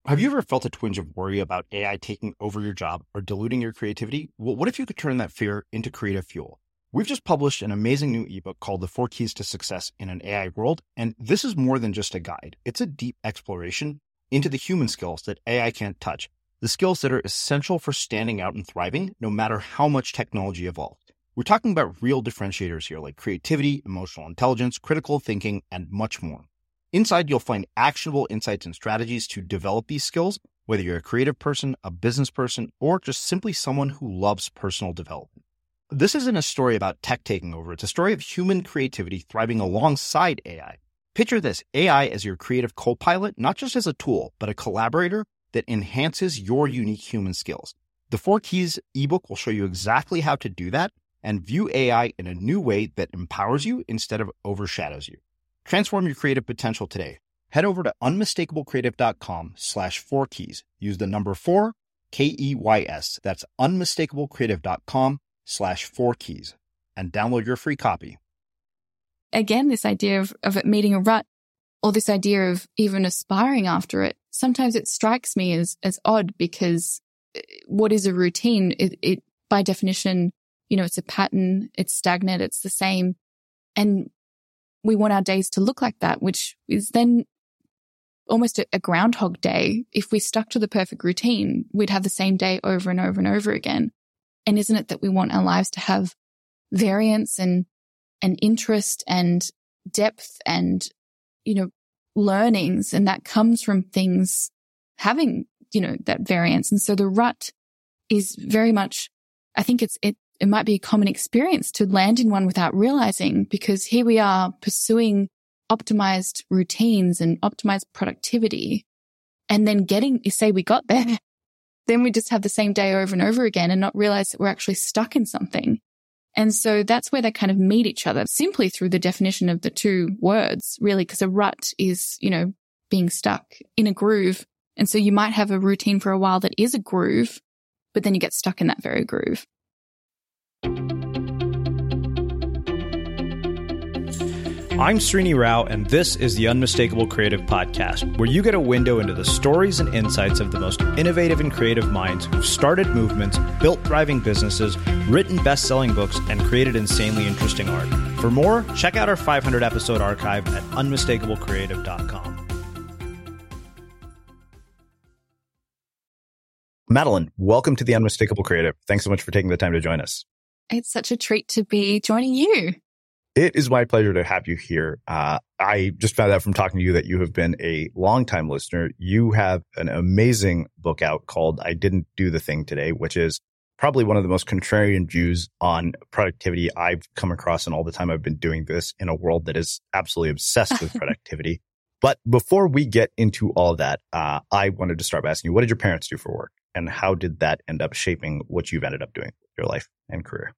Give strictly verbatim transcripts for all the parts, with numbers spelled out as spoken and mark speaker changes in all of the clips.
Speaker 1: Have you ever felt a twinge of worry about A I taking over your job or diluting your creativity? Well, what if you could turn that fear into creative fuel? We've just published an amazing new ebook called The Four Keys to Success in an A I World, and this is more than just a guide. It's a deep exploration into the human skills that A I can't touch, the skills that are essential for standing out and thriving, no matter how much technology evolves. We're talking about real differentiators here, like creativity, emotional intelligence, critical thinking, and much more. Inside, you'll find actionable insights and strategies to develop these skills, whether you're a creative person, a business person, or just simply someone who loves personal development. This isn't a story about tech taking over. It's a story of human creativity thriving alongside A I. Picture this, A I as your creative co-pilot, not just as a tool, but a collaborator that enhances your unique human skills. The Four Keys ebook will show you exactly how to do that and view A I in a new way that empowers you instead of overshadows you. Transform your creative potential today. Head over to unmistakablecreative.com slash four keys. Use the number four, K E Y S. That's unmistakablecreative.com slash four keys and download your free copy.
Speaker 2: Again, this idea of, of it meeting a rut, or this idea of even aspiring after it, sometimes it strikes me as, as odd because what is a routine? It, it, by definition, you know, it's a pattern, it's stagnant, it's the same. And we want our days to look like that, which is then almost a, a groundhog day. If we stuck to the perfect routine, we'd have the same day over and over and over again. And isn't it that we want our lives to have variance and, and interest and depth and, you know, learnings? And that comes from things having, you know, that variance. And so the rut is very much, I think it's, it, It might be a common experience to land in one without realizing, because here we are pursuing optimized routines and optimized productivity, and then getting, say we got there, then we just have the same day over and over again and not realize that we're actually stuck in something. And so that's where they kind of meet each other, simply through the definition of the two words, really, because a rut is, you know, being stuck in a groove. And so you might have a routine for a while that is a groove, but then you get stuck in that very groove.
Speaker 1: I'm Srini Rao, and this is the Unmistakable Creative Podcast, where you get a window into the stories and insights of the most innovative and creative minds who've started movements, built thriving businesses, written best-selling books, and created insanely interesting art. For more, check out our five hundred episode archive at unmistakable creative dot com. Madeline, welcome to the Unmistakable Creative. Thanks so much for taking the time to join us.
Speaker 2: It's such a treat to be joining you.
Speaker 1: It is my pleasure to have you here. Uh, I just found out from talking to you that you have been a longtime listener. You have an amazing book out called I Didn't Do the Thing Today, which is probably one of the most contrarian views on productivity I've come across in all the time I've been doing this in a world that is absolutely obsessed with productivity. But before we get into all of that, uh, I wanted to start by asking you, what did your parents do for work? And how did that end up shaping what you've ended up doing with your life and career?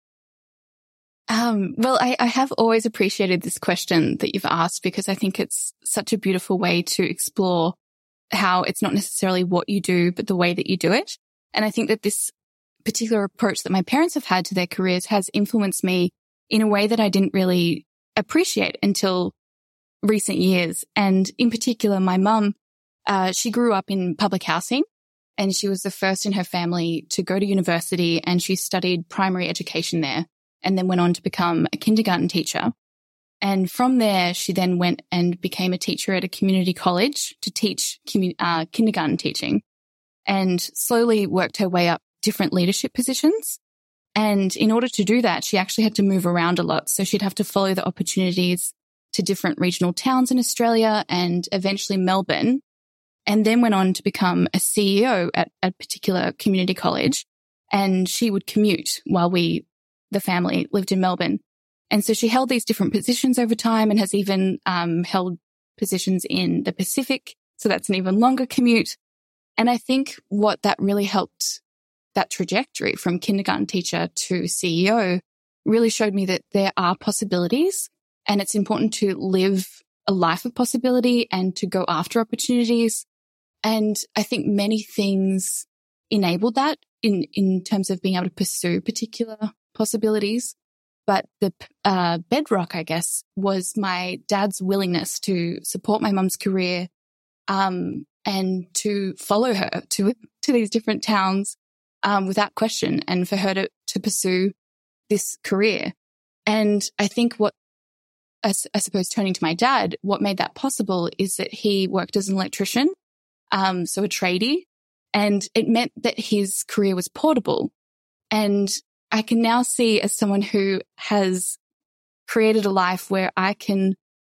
Speaker 2: Um, well, I, I have always appreciated this question that you've asked, because I think it's such a beautiful way to explore how it's not necessarily what you do, but the way that you do it. And I think that this particular approach that my parents have had to their careers has influenced me in a way that I didn't really appreciate until recent years. And in particular, my mum, uh, she grew up in public housing, and she was the first in her family to go to university, and she studied primary education there, and then went on to become a kindergarten teacher. And from there, she then went and became a teacher at a community college to teach commu- uh, kindergarten teaching, and slowly worked her way up different leadership positions. And in order to do that, she actually had to move around a lot. So she'd have to follow the opportunities to different regional towns in Australia and eventually Melbourne, and then went on to become a C E O at a particular community college. And she would commute while we, the family, lived in Melbourne. And so she held these different positions over time, and has even um, held positions in the Pacific. So that's an even longer commute. And I think what that really helped, that trajectory from kindergarten teacher to C E O, really showed me that there are possibilities, and it's important to live a life of possibility and to go after opportunities. And I think many things enabled that in, in terms of being able to pursue particular possibilities. But the uh, bedrock, I guess, was my dad's willingness to support my mum's career, um, and to follow her to, to these different towns, um, without question, and for her to, to pursue this career. And I think what, I, I suppose turning to my dad, what made that possible is that he worked as an electrician, um, so a tradie, and it meant that his career was portable. And I can now see, as someone who has created a life where I can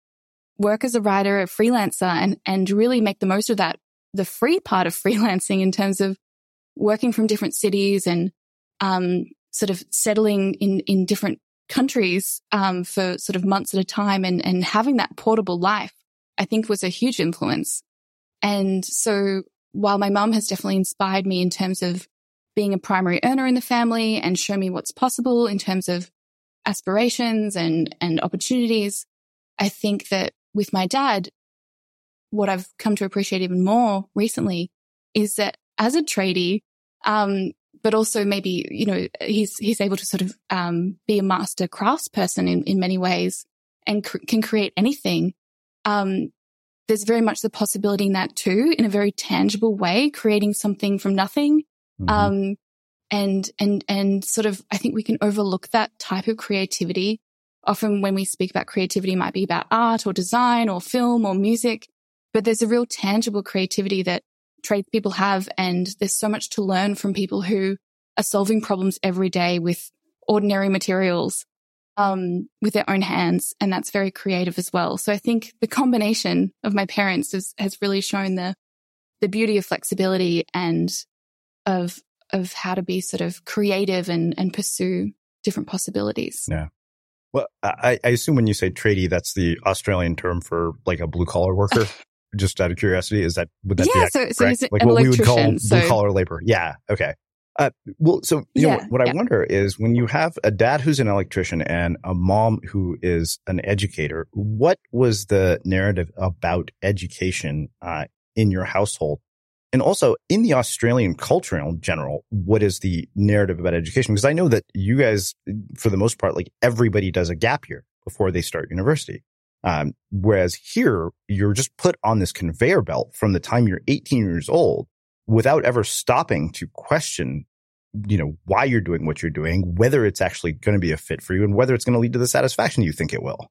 Speaker 2: work as a writer, a freelancer, and, and really make the most of that, the free part of freelancing in terms of working from different cities and um, sort of settling in, in different countries um, for sort of months at a time, and, and having that portable life, I think was a huge influence. And so while my mum has definitely inspired me in terms of being a primary earner in the family and show me what's possible in terms of aspirations and, and opportunities, I think that with my dad, what I've come to appreciate even more recently is that as a tradie, um, but also maybe, you know, he's, he's able to sort of, um, be a master craftsperson in, in many ways and cr- can create anything. Um, there's very much the possibility in that too, in a very tangible way, creating something from nothing. Mm-hmm. Um, and, and, and sort of, I think we can overlook that type of creativity. Often when we speak about creativity, it might be about art or design or film or music, but there's a real tangible creativity that tradespeople have. And there's so much to learn from people who are solving problems every day with ordinary materials, um, with their own hands. And that's very creative as well. So I think the combination of my parents has, has really shown the, the beauty of flexibility and of, of how to be sort of creative and, and pursue different possibilities.
Speaker 1: Yeah. Well, I, I assume when you say tradie, that's the Australian term for like a blue collar worker. Just out of curiosity, is that would that
Speaker 2: yeah,
Speaker 1: be
Speaker 2: so, so he's
Speaker 1: like
Speaker 2: an
Speaker 1: what we would call
Speaker 2: so...
Speaker 1: blue collar labor? Yeah. Okay. Uh, well, so you
Speaker 2: yeah,
Speaker 1: know what I
Speaker 2: yeah.
Speaker 1: wonder is when you have a dad who's an electrician and a mom who is an educator, what was the narrative about education uh, in your household? And also in the Australian culture in general, what is the narrative about education? Because I know that you guys, for the most part, like everybody does a gap year before they start university. Um, whereas here, you're just put on this conveyor belt from the time you're eighteen years old without ever stopping to question, you know, why you're doing what you're doing, whether it's actually going to be a fit for you and whether it's going to lead to the satisfaction you think it will.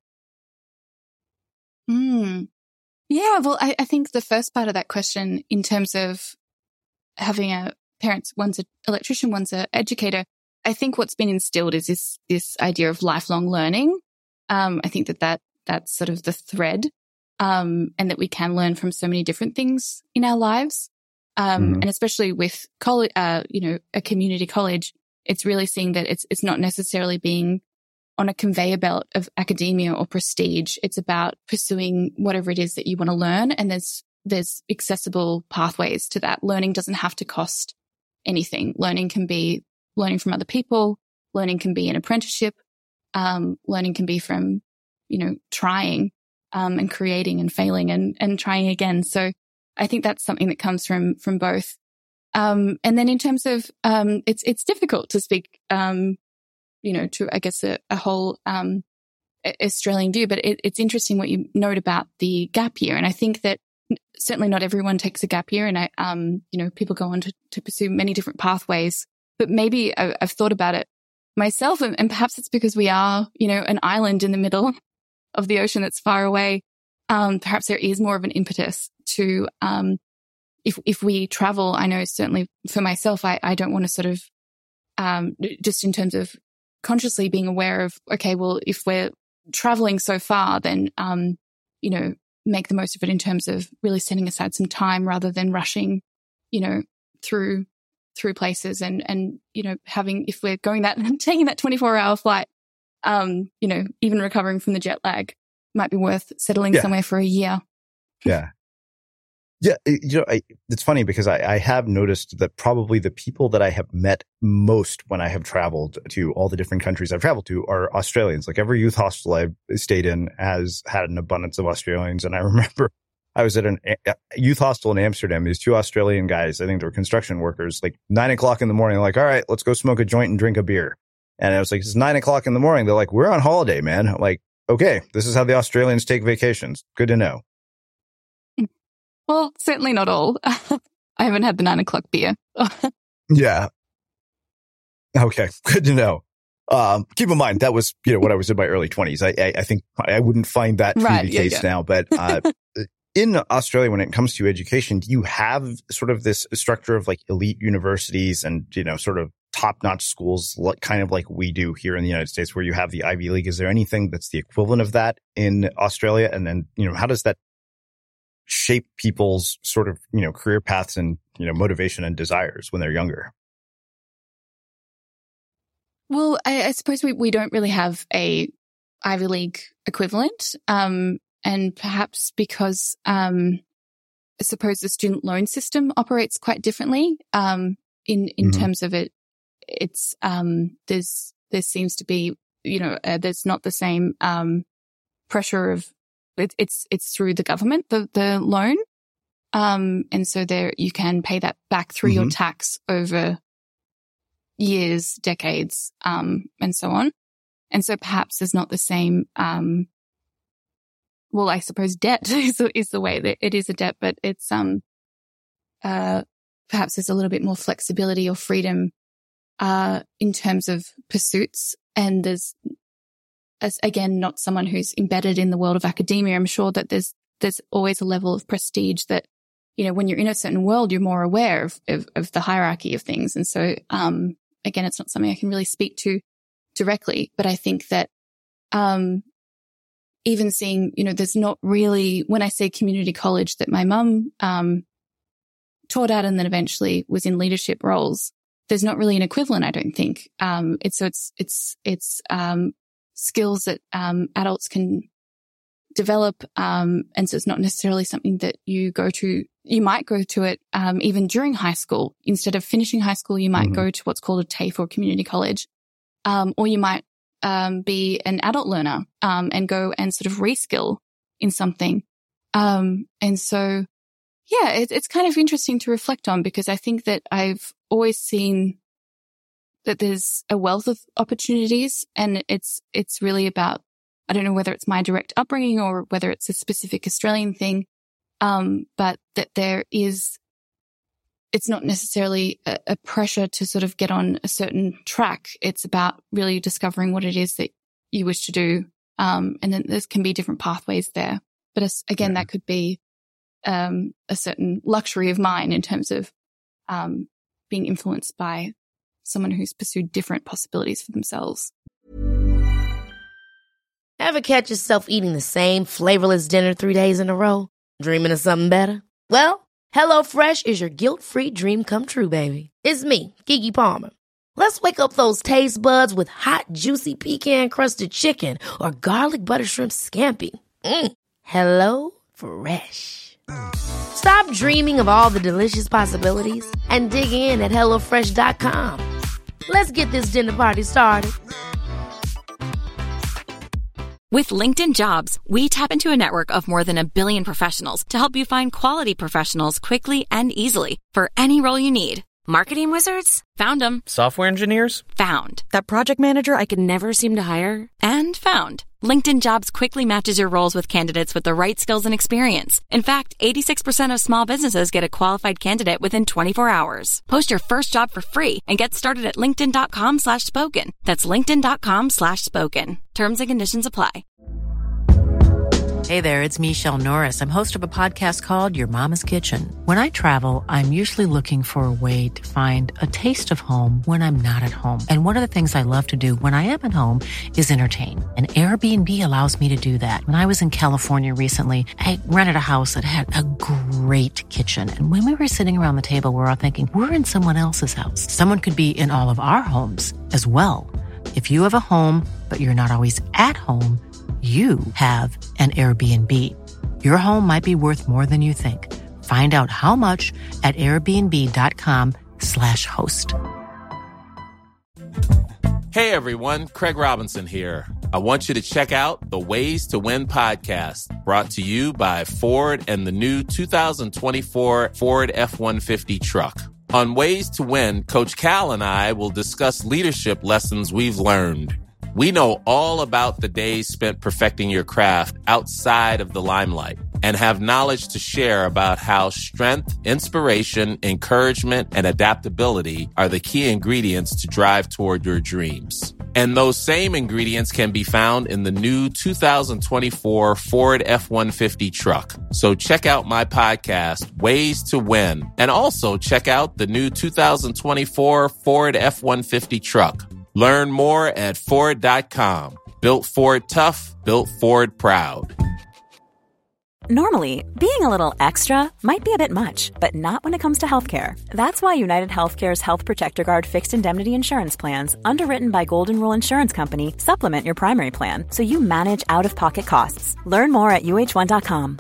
Speaker 2: Hmm. Yeah, well, I, I think the first part of that question in terms of having a parents, one's an electrician, one's an educator, I think what's been instilled is this, this idea of lifelong learning. Um, I think that, that that's sort of the thread, um, and that we can learn from so many different things in our lives. Um, mm-hmm. And especially with college, uh, you know, a community college, it's really seeing that it's, it's not necessarily being on a conveyor belt of academia or prestige. It's about pursuing whatever it is that you want to learn. And there's, there's accessible pathways to that. Learning doesn't have to cost anything. Learning can be learning from other people. Learning can be an apprenticeship. Um, learning can be from, you know, trying, um, and creating and failing and, and trying again. So I think that's something that comes from, from both. Um, and then in terms of, um, it's, it's difficult to speak, um, you know, to, I guess, a, a whole, um, Australian view, but it, it's interesting what you note about the gap year. And I think that certainly not everyone takes a gap year, and I, um, you know, people go on to, to pursue many different pathways, but maybe I, I've thought about it myself, and, and perhaps it's because we are, you know, an island in the middle of the ocean that's far away. Um, perhaps there is more of an impetus to, um, if, if we travel, I know certainly for myself, I, I don't want to sort of, um, just in terms of consciously being aware of, okay, well, if we're traveling so far, then, um, you know, make the most of it in terms of really setting aside some time rather than rushing, you know, through, through places and, and, you know, having, if we're going that, taking that twenty-four hour flight, um, you know, even recovering from the jet lag might be worth settling yeah. somewhere for a year.
Speaker 1: Yeah. Yeah. You know, I, it's funny because I, I have noticed that probably the people that I have met most when I have traveled to all the different countries I've traveled to are Australians. Like every youth hostel I've stayed in has had an abundance of Australians. And I remember I was at an, a youth hostel in Amsterdam. These two Australian guys, I think they were construction workers, like nine o'clock in the morning, like, all right, let's go smoke a joint and drink a beer. And I was like, it's nine o'clock in the morning. They're like, we're on holiday, man. I'm like, okay, this is how the Australians take vacations. Good to know.
Speaker 2: Well, certainly not all. I haven't had the nine o'clock beer.
Speaker 1: Yeah. Okay. Good to know. Um, keep in mind, that was, you know, when I was in my early twenties. I, I, I think I wouldn't find that to
Speaker 2: right,
Speaker 1: be the
Speaker 2: yeah,
Speaker 1: case
Speaker 2: yeah.
Speaker 1: now. But uh, in Australia, when it comes to education, do you have sort of this structure of like elite universities and, you know, sort of top-notch schools, like, kind of like we do here in the United States, where you have the Ivy League? Is there anything that's the equivalent of that in Australia? And then, you know, how does that shape people's sort of, you know, career paths and, you know, motivation and desires when they're younger?
Speaker 2: Well, I, I suppose we, we don't really have a Ivy League equivalent. Um, and perhaps because, um, I suppose the student loan system operates quite differently, um, in, in mm-hmm. terms of it, it's, um, there's, there seems to be, you know, uh, there's not the same, um, pressure of, it, it's, it's through the government, the, the loan. Um, and so there you can pay that back through mm-hmm. your tax over years, decades, um, and so on. And so perhaps there's not the same, um, well, I suppose debt is, is the way that it is a debt, but it's, um, uh, perhaps there's a little bit more flexibility or freedom, uh, in terms of pursuits. And there's, as again, not someone who's embedded in the world of academia. I'm sure that there's, there's always a level of prestige that, you know, when you're in a certain world, you're more aware of, of, of the hierarchy of things. And so, um, again, it's not something I can really speak to directly, but I think that, um, even seeing, you know, there's not really, when I say community college that my mum, um, taught at and then eventually was in leadership roles, there's not really an equivalent, I don't think. Um, it's, so it's, it's, it's, um, skills that, um, adults can develop. Um, and so it's not necessarily something that you go to, you might go to it, um, even during high school. Instead of finishing high school, you might mm-hmm. go to what's called a TAFE or community college. Um, or you might, um, be an adult learner, um, and go and sort of reskill in something. Um, and so, yeah, it, it's kind of interesting to reflect on, because I think that I've always seen that there's a wealth of opportunities, and it's, it's really about, I don't know whether it's my direct upbringing or whether it's a specific Australian thing. Um, but that there is, it's not necessarily a, a pressure to sort of get on a certain track. It's about really discovering what it is that you wish to do. Um, and then there can be different pathways there. But as, again, yeah. that could be, um, a certain luxury of mine in terms of, um, being influenced by someone who's pursued different possibilities for themselves.
Speaker 3: Ever catch yourself eating the same flavorless dinner three days in a row? Dreaming of something better? Well, HelloFresh is your guilt-free dream come true, baby. It's me, Keke Palmer. Let's wake up those taste buds with hot, juicy pecan-crusted chicken or garlic butter shrimp scampi. Mm. Hello Fresh. Stop dreaming of all the delicious possibilities and dig in at hello fresh dot com. Let's get this dinner party started.
Speaker 4: With LinkedIn Jobs, we tap into a network of more than a billion professionals to help you find quality professionals quickly and easily for any role you need. Marketing wizards? Found them.
Speaker 5: Software engineers?
Speaker 4: Found. That project manager I could never seem to hire? And found. LinkedIn Jobs quickly matches your roles with candidates with the right skills and experience. In fact, eighty-six percent of small businesses get a qualified candidate within twenty-four hours. Post your first job for free and get started at linkedin.com slash spoken. That's linkedin.com slash spoken. Terms and conditions apply.
Speaker 6: Hey there, it's Michelle Norris. I'm host of a podcast called Your Mama's Kitchen. When I travel, I'm usually looking for a way to find a taste of home when I'm not at home. And one of the things I love to do when I am at home is entertain. And Airbnb allows me to do that. When I was in California recently, I rented a house that had a great kitchen. And when we were sitting around the table, we were all thinking, we're in someone else's house. Someone could be in all of our homes as well. If you have a home, but you're not always at home, you have an Airbnb. Your home might be worth more than you think. Find out how much at airbnb.com slash host.
Speaker 7: Hey everyone, Craig Robinson here. I want you to check out the Ways to Win podcast, brought to you by Ford and the new two thousand twenty-four Ford F one fifty truck. On Ways to Win, Coach Cal and I will discuss leadership lessons we've learned. We know all about the days spent perfecting your craft outside of the limelight. and have knowledge to share about how strength, inspiration, encouragement, and adaptability are the key ingredients to drive toward your dreams. And those same ingredients can be found in the new two thousand twenty-four Ford F one fifty truck. So check out my podcast, Ways to Win, and also check out the new two thousand twenty-four Ford F one fifty truck. Learn more at Ford dot com. Built Ford tough, built Ford proud.
Speaker 5: Normally, being a little extra might be a bit much, but not when it comes to healthcare. That's why United Healthcare's Health Protector Guard fixed indemnity insurance plans, underwritten by Golden Rule Insurance Company, supplement your primary plan so you manage out-of-pocket costs. Learn more at U H one dot com.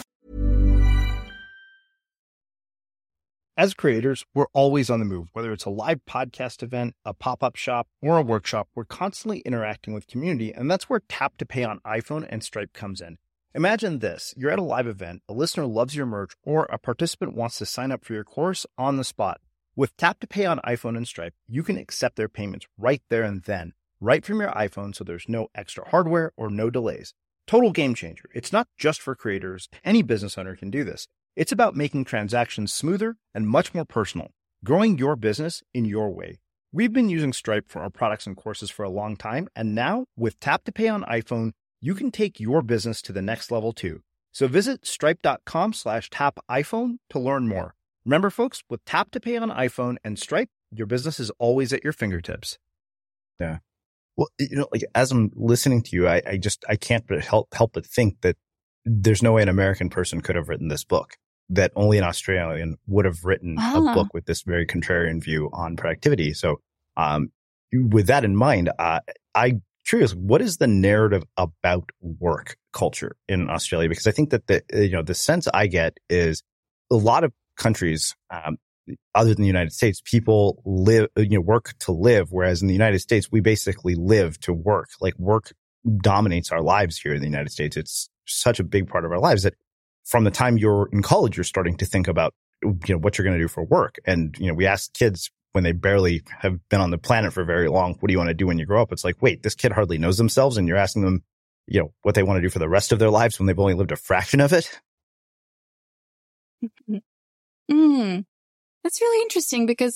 Speaker 1: As creators, we're always on the move. Whether it's a live podcast event, a pop-up shop, or a workshop, we're constantly interacting with community, and that's where Tap to Pay on iPhone and Stripe comes in. Imagine this. You're at a live event, a listener loves your merch, or a participant wants to sign up for your course on the spot. With Tap to Pay on iPhone and Stripe, you can accept their payments right there and then, right from your iPhone, so there's no extra hardware or no delays. Total game changer. It's not just for creators. Any business owner can do this. It's about making transactions smoother and much more personal, growing your business in your way. We've been using Stripe for our products and courses for a long time, and now with Tap to Pay on iPhone, you can take your business to the next level too. So visit stripe.com slash tap iPhone to learn more. Remember, folks, with Tap to Pay on iPhone and Stripe, your business is always at your fingertips.
Speaker 8: Yeah. Well, you know, like as I'm listening to you, I, I just, I can't but help, help but think that there's no way an American person could have written this book, that only an Australian would have written
Speaker 2: ah.
Speaker 8: a book with this very contrarian view on productivity. So, um, with that in mind, uh, I, curious, what is the narrative about work culture in Australia? Because I think that the, you know, the sense I get is a lot of countries, um, other than the United States, people live, you know, work to live. Whereas in the United States, we basically live to work. Like work dominates our lives here in the United States. It's such a big part of our lives that from the time you're in college, you're starting to think about, you know, what you're going to do for work. And, you know, we ask kids when they barely have been on the planet for very long, what do you want to do when you grow up? It's like, wait, this kid hardly knows themselves. And you're asking them, you know, what they want to do for the rest of their lives when they've only lived a fraction of it.
Speaker 2: Mm, that's really interesting because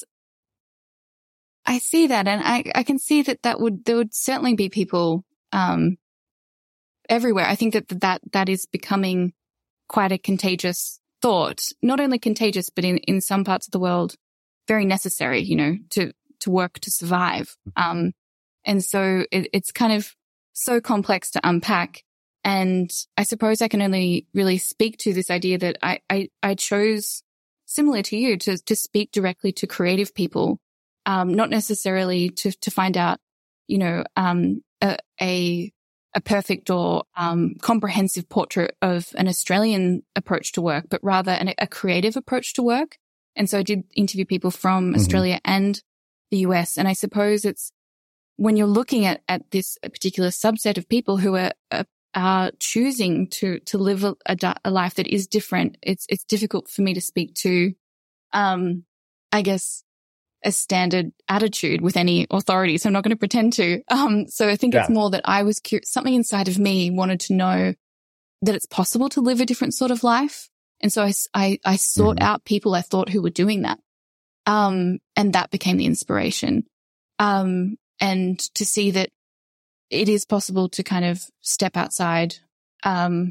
Speaker 2: I see that, and I, I can see that that would, there would certainly be people, um, everywhere. I think that that, that is becoming quite a contagious thought, not only contagious, but in, in some parts of the world, very necessary, you know, to, to work, to survive. Um, and so it, it's kind of so complex to unpack. And I suppose I can only really speak to this idea that I, I, I chose, similar to you, to, to speak directly to creative people, um, not necessarily to, to find out, you know, um, a, a, a perfect or, um, comprehensive portrait of an Australian approach to work, but rather an, a creative approach to work. And so I did interview people from Australia mm-hmm. and the U S. And I suppose it's when you're looking at, at this particular subset of people who are, are, are choosing to, to live a, a, a life that is different, it's, it's difficult for me to speak to, um, I guess, a standard attitude with any authority. So I'm not going to pretend to. Um, so I think yeah. it's more that I was curious, something inside of me wanted to know that it's possible to live a different sort of life. And so I, I, I sought mm-hmm. out people I thought who were doing that. Um, and that became the inspiration. Um, and to see that it is possible to kind of step outside, um,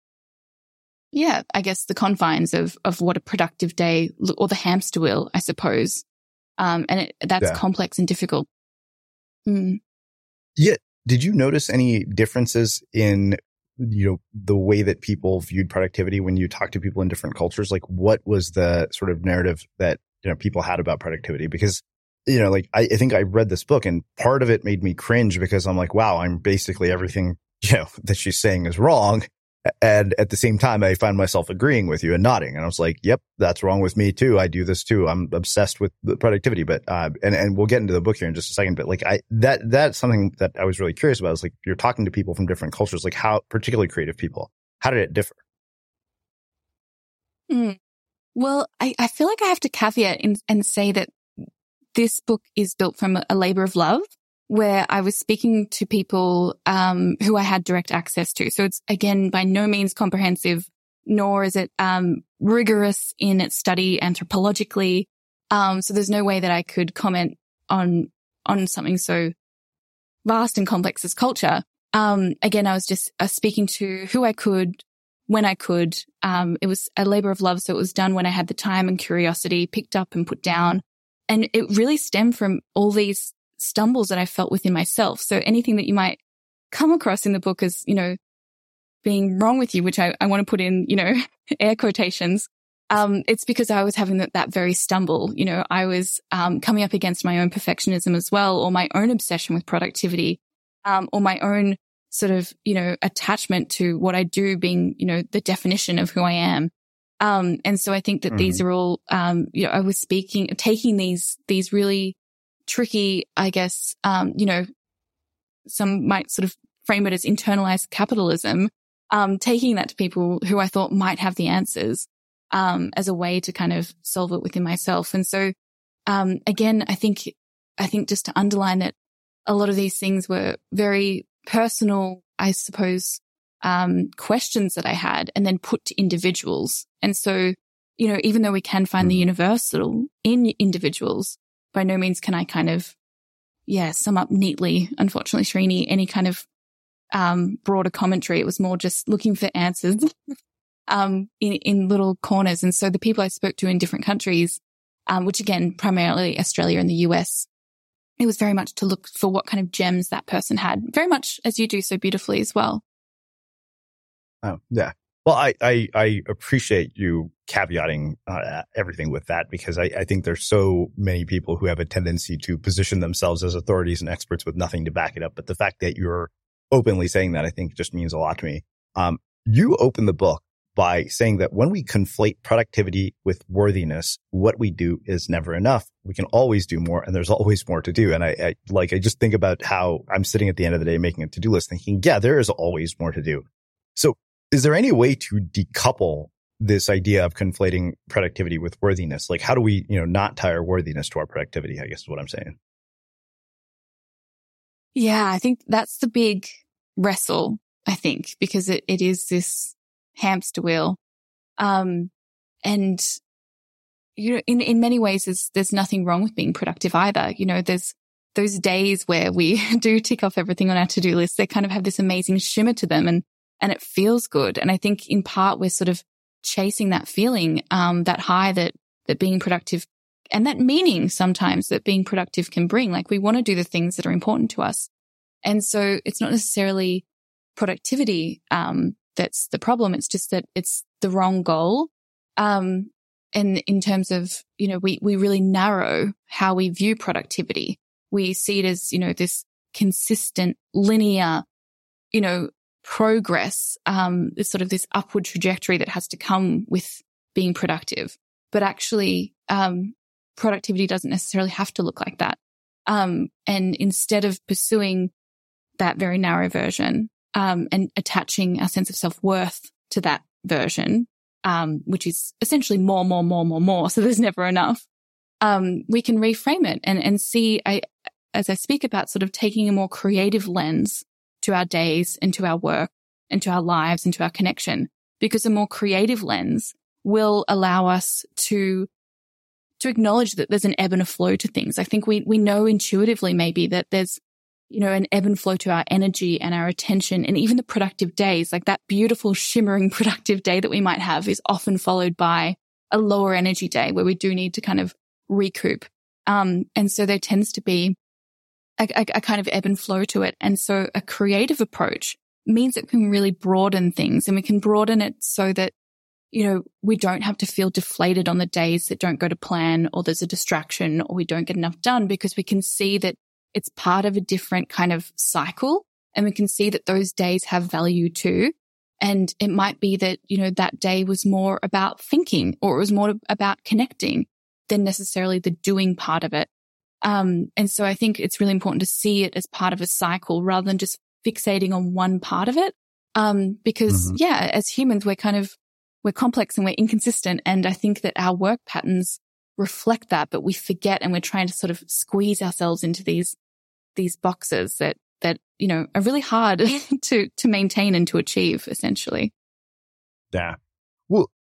Speaker 2: yeah, I guess the confines of, of what a productive day or the hamster wheel, I suppose. Um, and it, that's yeah. complex and difficult. Mm.
Speaker 8: Yeah. Did you notice any differences in, you know, the way that people viewed productivity when you talk to people in different cultures? Like what was the sort of narrative that, you know, people had about productivity? Because, you know, like I, I think I read this book and part of it made me cringe because I'm like, wow, I'm basically everything, you know, that she's saying is wrong. And at the same time, I find myself agreeing with you and nodding. And I was like, yep, that's wrong with me too. I do this too. I'm obsessed with the productivity, but, uh, and, and we'll get into the book here in just a second. But like, I, that, that's something that I was really curious about is like, you're talking to people from different cultures, like how, particularly creative people, how did it differ?
Speaker 2: Mm. Well, I, I feel like I have to caveat in, and say that this book is built from a, a labor of love, where I was speaking to people um who I had direct access to. So it's, again, by no means comprehensive, nor is it um, rigorous in its study anthropologically. Um, so there's no way that I could comment on on something so vast and complex as culture. Um, again, I was just uh, speaking to who I could, when I could. Um, it was a labor of love, so it was done when I had the time and curiosity, picked up and put down. And it really stemmed from all these stumbles that I felt within myself. So anything that you might come across in the book as, you know, being wrong with you, which I, I want to put in, you know, air quotations, um, it's because I was having that, that very stumble. You know, I was um, coming up against my own perfectionism as well, or my own obsession with productivity, um, or my own sort of, you know, attachment to what I do being, you know, the definition of who I am. Um, and so I think that mm-hmm. these are all, um, you know, I was speaking, taking these, these really tricky, I guess, um, you know, some might sort of frame it as internalized capitalism, um, taking that to people who I thought might have the answers, um, as a way to kind of solve it within myself. And so, um, again, I think, I think just to underline that a lot of these things were very personal, I suppose, um, questions that I had and then put to individuals. And so, you know, even though we can find the universal in individuals, by no means can I kind of, yeah, sum up neatly, unfortunately, Srini, any kind of, um, broader commentary. It was more just looking for answers, um, in, in little corners. And so the people I spoke to in different countries, um, which again, primarily Australia and the U S, it was very much to look for what kind of gems that person had, very much as you do so beautifully as well.
Speaker 8: Oh, yeah. Well, I, I, I appreciate you caveating uh, everything with that, because I, I think there's so many people who have a tendency to position themselves as authorities and experts with nothing to back it up. But the fact that you're openly saying that, I think just means a lot to me. Um, you open the book by saying that when we conflate productivity with worthiness, what we do is never enough. We can always do more, and there's always more to do. And I, I like, I just think about how I'm sitting at the end of the day making a to-do list thinking, yeah, there is always more to do. So is there any way to decouple this idea of conflating productivity with worthiness? Like, how do we, you know, not tie our worthiness to our productivity, I guess is what I'm saying.
Speaker 2: Yeah, I think that's the big wrestle, I think, because it, it is this hamster wheel. Um, and, you know, in, in many ways, there's, there's nothing wrong with being productive either. You know, there's those days where we do tick off everything on our to-do list. They kind of have this amazing shimmer to them, and And it feels good. And I think in part we're sort of chasing that feeling, um, that high that, that being productive and that meaning sometimes that being productive can bring. Like, we want to do the things that are important to us. And so it's not necessarily productivity, um, that's the problem. It's just that it's the wrong goal. Um, and in terms of, you know, we, we really narrow how we view productivity. We see it as, you know, this consistent, linear, you know, progress, um, is sort of this upward trajectory that has to come with being productive. But actually, um, productivity doesn't necessarily have to look like that. Um, and instead of pursuing that very narrow version, um, and attaching our sense of self-worth to that version, um, which is essentially more, more, more, more, more. So there's never enough. Um, we can reframe it and, and see, I, as I speak about sort of taking a more creative lens to our days and to our work and to our lives and to our connection, because a more creative lens will allow us to, to acknowledge that there's an ebb and a flow to things. I think we, we know intuitively maybe that there's, you know, an ebb and flow to our energy and our attention, and even the productive days, like that beautiful shimmering productive day that we might have is often followed by a lower energy day where we do need to kind of recoup. Um, and so there tends to be A, a, a kind of ebb and flow to it. And so a creative approach means it can really broaden things, and we can broaden it so that, you know, we don't have to feel deflated on the days that don't go to plan, or there's a distraction, or we don't get enough done, because we can see that it's part of a different kind of cycle, and we can see that those days have value too. And it might be that, you know, that day was more about thinking, or it was more about connecting than necessarily the doing part of it. Um, and so I think it's really important to see it as part of a cycle rather than just fixating on one part of it. Um, because mm-hmm. yeah, as humans, we're kind of, we're complex and we're inconsistent. And I think that our work patterns reflect that, but we forget, and we're trying to sort of squeeze ourselves into these, these boxes that, that, you know, are really hard to, to maintain and to achieve, essentially.
Speaker 8: Yeah.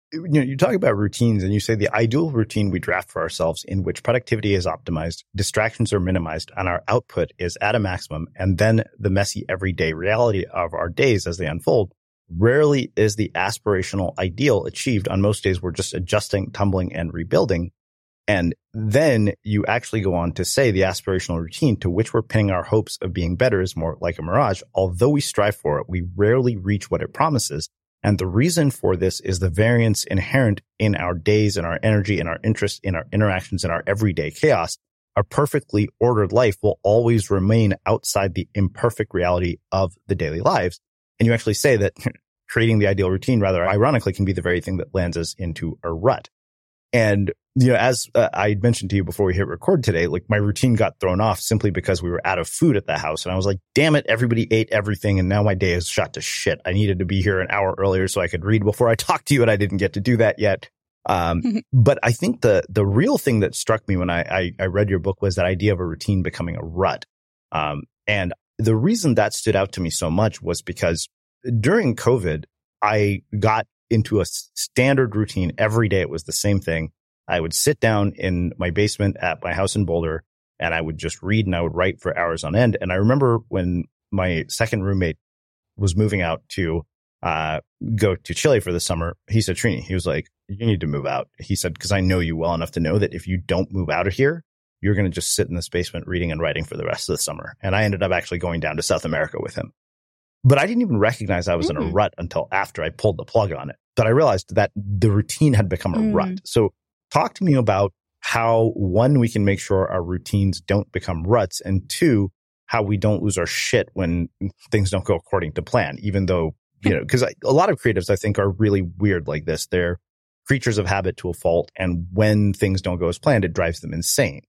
Speaker 8: you know, you talk about routines and you say the ideal routine we draft for ourselves in which productivity is optimized, distractions are minimized, and our output is at a maximum, and then the messy everyday reality of our days as they unfold. Rarely is the aspirational ideal achieved. On most days, we're just adjusting, tumbling, and rebuilding. And then you actually go on to say the aspirational routine to which we're pinning our hopes of being better is more like a mirage. Although we strive for it, we rarely reach what it promises. And the reason for this is the variance inherent in our days, in our energy, in our interest, in our interactions, in our everyday chaos. Our perfectly ordered life will always remain outside the imperfect reality of the daily lives. And you actually say that creating the ideal routine, rather ironically, can be the very thing that lands us into a rut. And, you know, as uh, I mentioned to you before we hit record today, like my routine got thrown off simply because we were out of food at the house. And I was like, damn it, everybody ate everything. And now my day is shot to shit. I needed to be here an hour earlier so I could read before I talked to you. And I didn't get to do that yet. Um, but I think the, the real thing that struck me when I, I, I read your book was that idea of a routine becoming a rut. Um, and the reason that stood out to me so much was because during COVID, I got into a standard routine every day. It was the same thing. I would sit down in my basement at my house in Boulder and I would just read and I would write for hours on end. And I remember when my second roommate was moving out to uh go to Chile for the summer, he said, Trini, he was like, you need to move out. He said, because I know you well enough to know that if you don't move out of here, you're going to just sit in this basement reading and writing for the rest of the summer. And I ended up actually going down to South America with him. But I didn't even recognize I was mm-hmm. in a rut until after I pulled the plug on it, that I realized that the routine had become a mm. rut. So talk to me about how, one, we can make sure our routines don't become ruts, and two, how we don't lose our shit when things don't go according to plan, even though, you know, because a lot of creatives, I think, are really weird like this. They're creatures of habit to a fault. And when things don't go as planned, it drives them insane.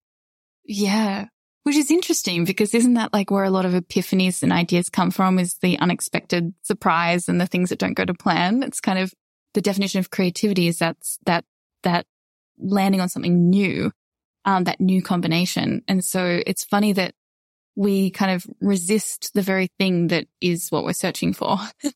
Speaker 2: Yeah. Which is interesting because isn't that like where a lot of epiphanies and ideas come from, is the unexpected surprise and the things that don't go to plan? It's kind of the definition of creativity is that's that, that landing on something new, um, that new combination. And so it's funny that we kind of resist the very thing that is what we're searching for.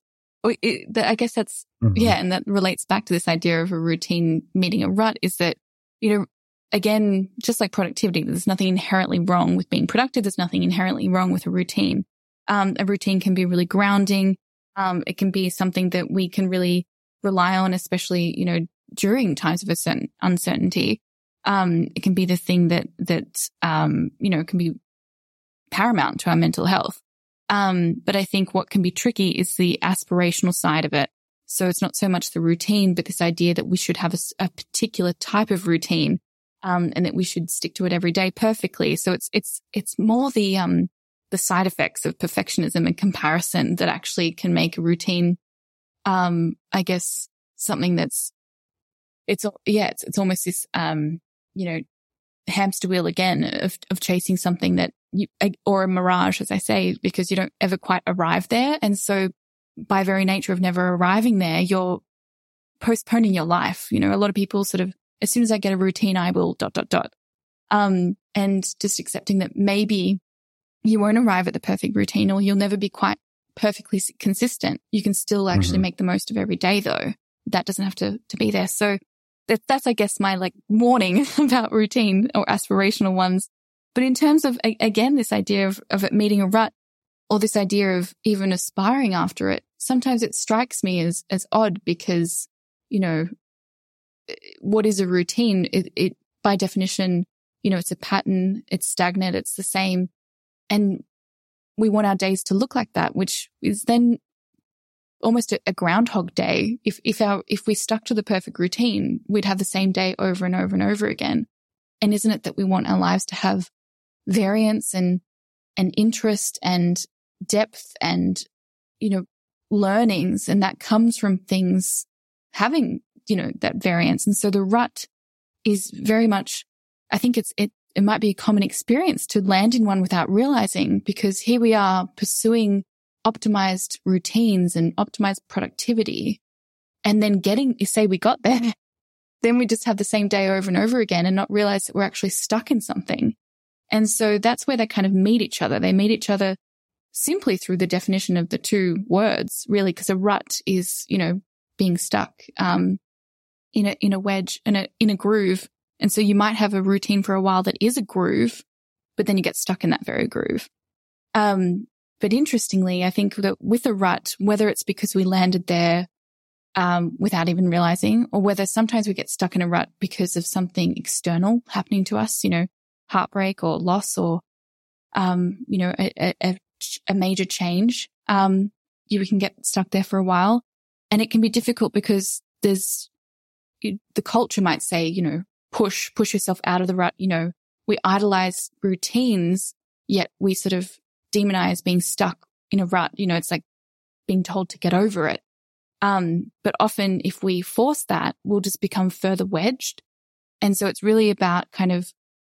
Speaker 2: it, I guess that's, mm-hmm. yeah. And that relates back to this idea of a routine meeting a rut, is that, you know, again, just like productivity, there's nothing inherently wrong with being productive. There's nothing inherently wrong with a routine. Um, a routine can be really grounding. Um, it can be something that we can really rely on, especially, you know, during times of a certain uncertainty. Um, it can be the thing that, that, um, you know, can be paramount to our mental health. Um, but I think what can be tricky is the aspirational side of it. So it's not so much the routine, but this idea that we should have a, a particular type of routine. Um, and that we should stick to it every day perfectly. So it's, it's, it's more the, um, the side effects of perfectionism and comparison that actually can make a routine, um, I guess something that's, it's, yeah, it's, it's almost this, um, you know, hamster wheel again of, of chasing something that you, or a mirage, as I say, because you don't ever quite arrive there. And so by very nature of never arriving there, you're postponing your life. You know, a lot of people sort of, as soon as I get a routine, I will dot, dot, dot. Um, and just accepting that maybe you won't arrive at the perfect routine, or you'll never be quite perfectly consistent. You can still actually mm-hmm. make the most of every day though. That doesn't have to, to be there. So that, that's, I guess, my like warning about routine or aspirational ones. But in terms of, again, this idea of, of it meeting a rut, or this idea of even aspiring after it, sometimes it strikes me as, as odd because, you know, what is a routine? It, it, by definition, you know, it's a pattern, it's stagnant, it's the same. And we want our days to look like that, which is then almost a, a groundhog day. If, if our, if we stuck to the perfect routine, we'd have the same day over and over and over again. And isn't it that we want our lives to have variance and, and interest and depth and, you know, learnings? And that comes from things having, you know, that variance. And so the rut is very much, I think it's, it, it might be a common experience to land in one without realizing, because here we are pursuing optimized routines and optimized productivity. And then getting, say we got there, then we just have the same day over and over again and not realize that we're actually stuck in something. And so that's where they kind of meet each other. They meet each other simply through the definition of the two words, really, because a rut is, you know, being stuck. Um, in a, in a wedge, in a, in a groove. And so you might have a routine for a while that is a groove, but then you get stuck in that very groove. Um, but interestingly, I think that with a rut, whether it's because we landed there um, without even realizing, or whether sometimes we get stuck in a rut because of something external happening to us, you know, heartbreak or loss or, um, you know, a, a, a major change, um, you can get stuck there for a while. And it can be difficult because there's, the culture might say, you know, push, push yourself out of the rut. You know, we idolize routines, yet we sort of demonize being stuck in a rut. You know, it's like being told to get over it. Um, but often if we force that, we'll just become further wedged. And so it's really about kind of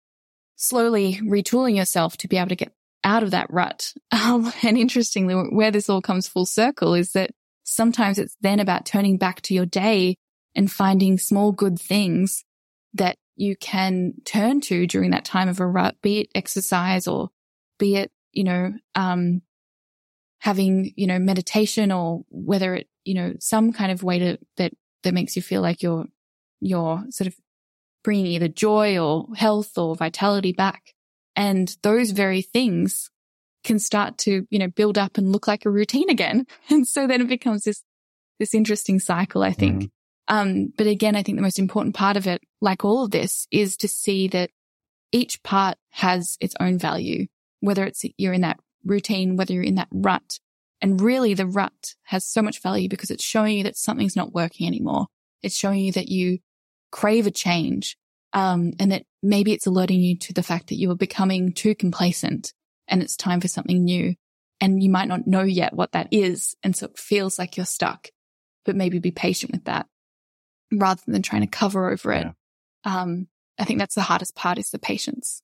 Speaker 2: slowly retooling yourself to be able to get out of that rut. Um, and interestingly, where this all comes full circle is that sometimes it's then about turning back to your day and finding small good things that you can turn to during that time of a rut, be it exercise or be it, you know, um, having, you know, meditation, or whether it, you know, some kind of way to, that, that makes you feel like you're, you're sort of bringing either joy or health or vitality back. And those very things can start to, you know, build up and look like a routine again. And so then it becomes this, this interesting cycle, I think. Mm. Um, but again, I think the most important part of it, like all of this, is to see that each part has its own value, whether it's you're in that routine, whether you're in that rut. And really the rut has so much value because it's showing you that something's not working anymore. It's showing you that you crave a change, um, and that maybe it's alerting you to the fact that you are becoming too complacent and it's time for something new. And you might not know yet what that is. And so it feels like you're stuck, but maybe be patient with that rather than trying to cover over it. Yeah. Um, I think that's the hardest part, is the patience.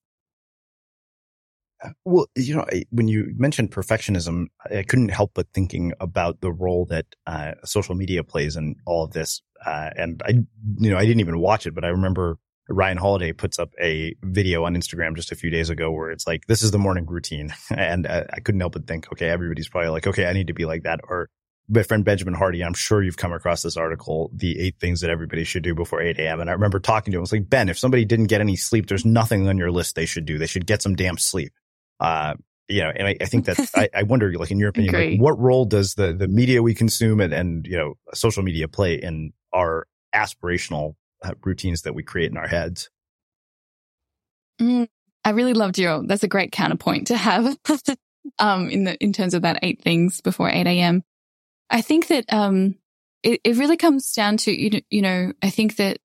Speaker 8: Well, you know, when you mentioned perfectionism, I couldn't help but thinking about the role that uh, social media plays in all of this. Uh, and I, you know, I didn't even watch it, but I remember Ryan Holiday puts up a video on Instagram just a few days ago where it's like, this is the morning routine. And uh, I couldn't help but think, okay, everybody's probably like, okay, I need to be like that. Or my friend Benjamin Hardy, I'm sure you've come across this article, the eight things that everybody should do before eight a.m. And I remember talking to him. I was like, Ben, if somebody didn't get any sleep, there's nothing on your list they should do. They should get some damn sleep. Uh, you know, and I, I think that I, I wonder, like, in your opinion, like, what role does the, the media we consume and, and, you know, social media play in our aspirational uh, routines that we create in our heads?
Speaker 2: Mm, I really loved your, that's a great counterpoint to have, um, in the, in terms of that eight things before eight a.m. I think that, um, it, it really comes down to, you know, you know, I think that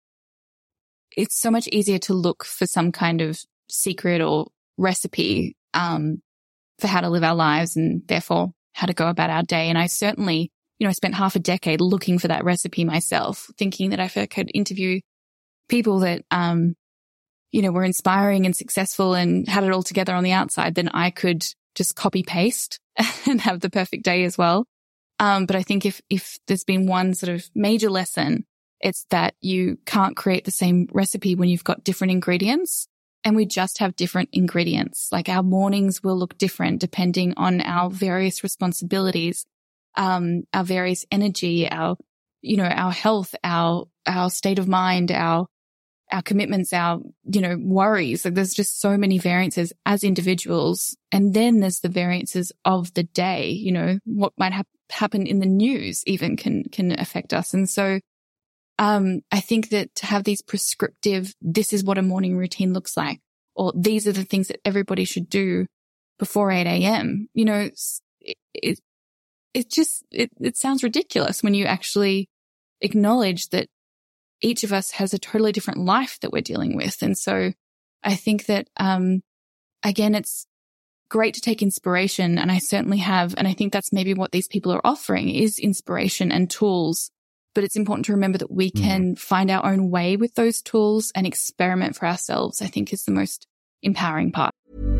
Speaker 2: it's so much easier to look for some kind of secret or recipe, um, for how to live our lives and therefore how to go about our day. And I certainly, you know, I spent half a decade looking for that recipe myself, thinking that if I could interview people that, um, you know, were inspiring and successful and had it all together on the outside, then I could just copy paste and have the perfect day as well. Um, but I think if, if there's been one sort of major lesson, it's that you can't create the same recipe when you've got different ingredients. And we just have different ingredients. Like our mornings will look different depending on our various responsibilities, um, our various energy, our, you know, our health, our, our state of mind, our, our commitments, our, you know, worries. Like there's just so many variances as individuals. And then there's the variances of the day, you know, what might ha- happen in the news even can, can affect us. And so, Um, I think that to have these prescriptive, this is what a morning routine looks like, or these are the things that everybody should do before eight a.m., you know, it, it, it just, it, it sounds ridiculous when you actually acknowledge that each of us has a totally different life that we're dealing with. And so I think that, um, again, it's great to take inspiration, and I certainly have. And I think that's maybe what these people are offering is inspiration and tools. But it's important to remember that we can mm. find our own way with those tools and experiment for ourselves, I think, is the most empowering part.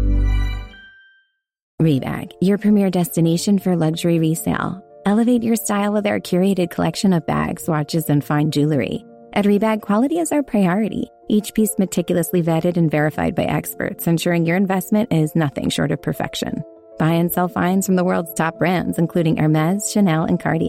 Speaker 9: Rebag, your premier destination for luxury resale. Elevate your style with our curated collection of bags, watches, and fine jewelry. At Rebag, quality is our priority. Each piece meticulously vetted and verified by experts, ensuring your investment is nothing short of perfection. Buy and sell finds from the world's top brands, including Hermes, Chanel, and Cartier.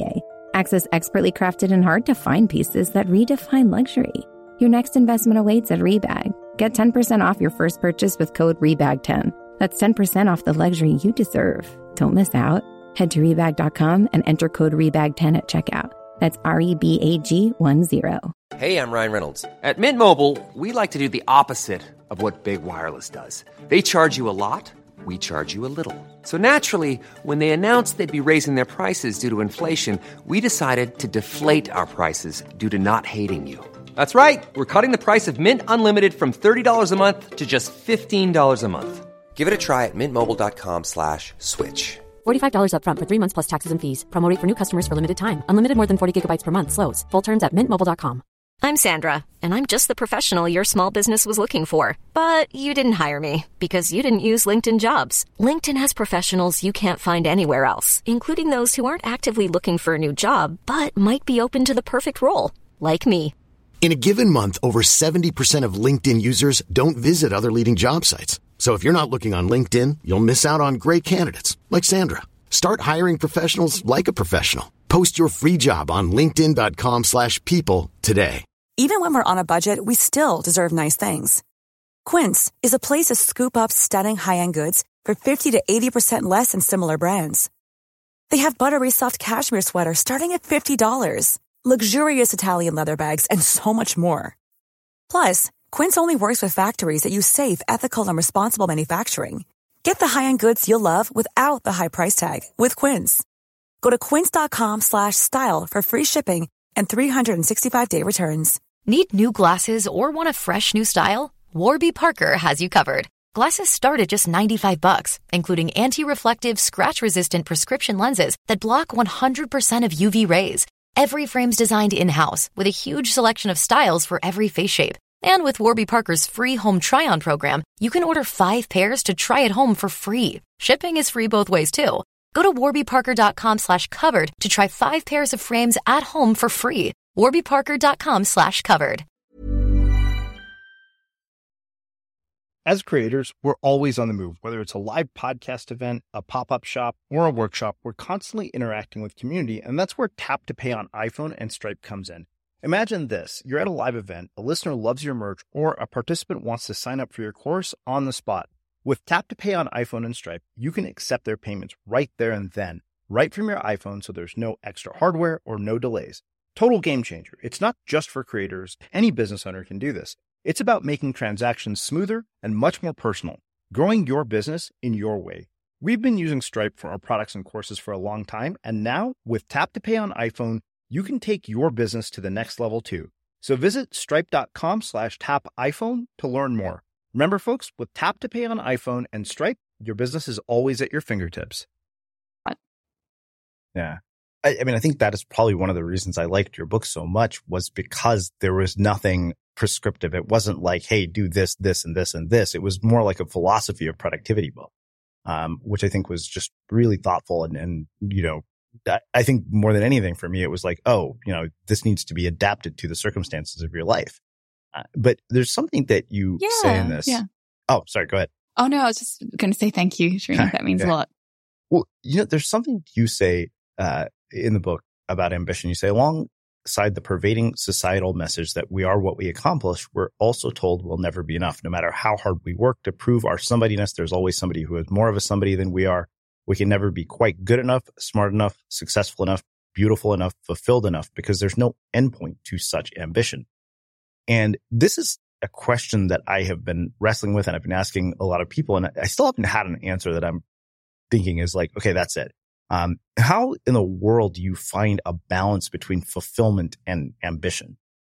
Speaker 9: Access expertly crafted and hard to find pieces that redefine luxury. Your next investment awaits at Rebag. Get ten percent off your first purchase with code R E B A G ten. That's ten percent off the luxury you deserve. Don't miss out. Head to Rebag dot com and enter code R E B A G ten at checkout. That's R E B A G one zero.
Speaker 10: Hey, I'm Ryan Reynolds. At Mint Mobile, we like to do the opposite of what Big Wireless does. They charge you a lot, we charge you a little. So naturally, when they announced they'd be raising their prices due to inflation, we decided to deflate our prices due to not hating you. That's right. We're cutting the price of Mint Unlimited from thirty dollars a month to just fifteen dollars a month. Give it a try at mintmobile.com slash switch.
Speaker 11: forty-five dollars up front for three months plus taxes and fees. Promo rate for new customers for limited time. Unlimited more than forty gigabytes per month. Slows full terms at mint mobile dot com.
Speaker 4: I'm Sandra, and I'm just the professional your small business was looking for. But you didn't hire me because you didn't use LinkedIn Jobs. LinkedIn has professionals you can't find anywhere else, including those who aren't actively looking for a new job, but might be open to the perfect role, like me.
Speaker 12: In a given month, over seventy percent of LinkedIn users don't visit other leading job sites. So if you're not looking on LinkedIn, you'll miss out on great candidates like Sandra. Start hiring professionals like a professional. Post your free job on linkedin dot com slash people today.
Speaker 13: Even when we're on a budget, we still deserve nice things. Quince is a place to scoop up stunning high-end goods for fifty to eighty percent less than similar brands. They have buttery soft cashmere sweaters starting at fifty dollars, luxurious Italian leather bags, and so much more. Plus, Quince only works with factories that use safe, ethical, and responsible manufacturing. Get the high-end goods you'll love without the high price tag with Quince. Go to quince dot com slash style for free shipping and three sixty-five day returns.
Speaker 14: Need new glasses or want a fresh new style? Warby Parker has you covered. Glasses start at just ninety-five bucks, including anti-reflective, scratch-resistant prescription lenses that block one hundred percent of U V rays. Every frame's designed in-house with a huge selection of styles for every face shape. And with Warby Parker's free home try-on program, you can order five pairs to try at home for free. Shipping is free both ways, too. Go to warby parker dot com slash covered to try five pairs of frames at home for free. warby parker dot com slash covered.
Speaker 1: As creators, we're always on the move. Whether it's a live podcast event, a pop-up shop, or a workshop, we're constantly interacting with community, and that's where Tap to Pay on iPhone and Stripe comes in. Imagine this. You're at a live event, a listener loves your merch, or a participant wants to sign up for your course on the spot. With Tap to Pay on iPhone and Stripe, you can accept their payments right there and then, right from your iPhone, so there's no extra hardware or no delays. Total game changer. It's not just for creators. Any business owner can do this. It's about making transactions smoother and much more personal, growing your business in your way. We've been using Stripe for our products and courses for a long time, and now with Tap to Pay on iPhone, you can take your business to the next level too. So visit stripe dot com slash tap iPhone to learn more. Remember, folks, with Tap to Pay on iPhone and Stripe, your business is always at your fingertips.
Speaker 8: Yeah. I, I mean, I think that is probably one of the reasons I liked your book so much, was because there was nothing prescriptive. It wasn't like, hey, do this, this, and this, and this. It was more like a philosophy of productivity book, um, which I think was just really thoughtful. And, and, you know, I, I think more than anything for me, it was like, oh, you know, this needs to be adapted to the circumstances of your life. Uh, but there's something that you
Speaker 2: yeah,
Speaker 8: say in this.
Speaker 2: Yeah.
Speaker 8: Oh, sorry. Go ahead.
Speaker 2: Oh, no, I was just going to say thank you, Srini. That means
Speaker 8: yeah.
Speaker 2: a lot.
Speaker 8: Well, you know, there's something you say uh, in the book about ambition. You say, alongside the pervading societal message that we are what we accomplish, we're also told we'll never be enough. No matter how hard we work to prove our somebodyness, there's always somebody who is more of a somebody than we are. We can never be quite good enough, smart enough, successful enough, beautiful enough, fulfilled enough, because there's no endpoint to such ambition. And this is a question that I have been wrestling with, and I've been asking a lot of people, and I still haven't had an answer that I'm thinking is like, okay, that's it. Um, how in the world do you find a balance between fulfillment and ambition?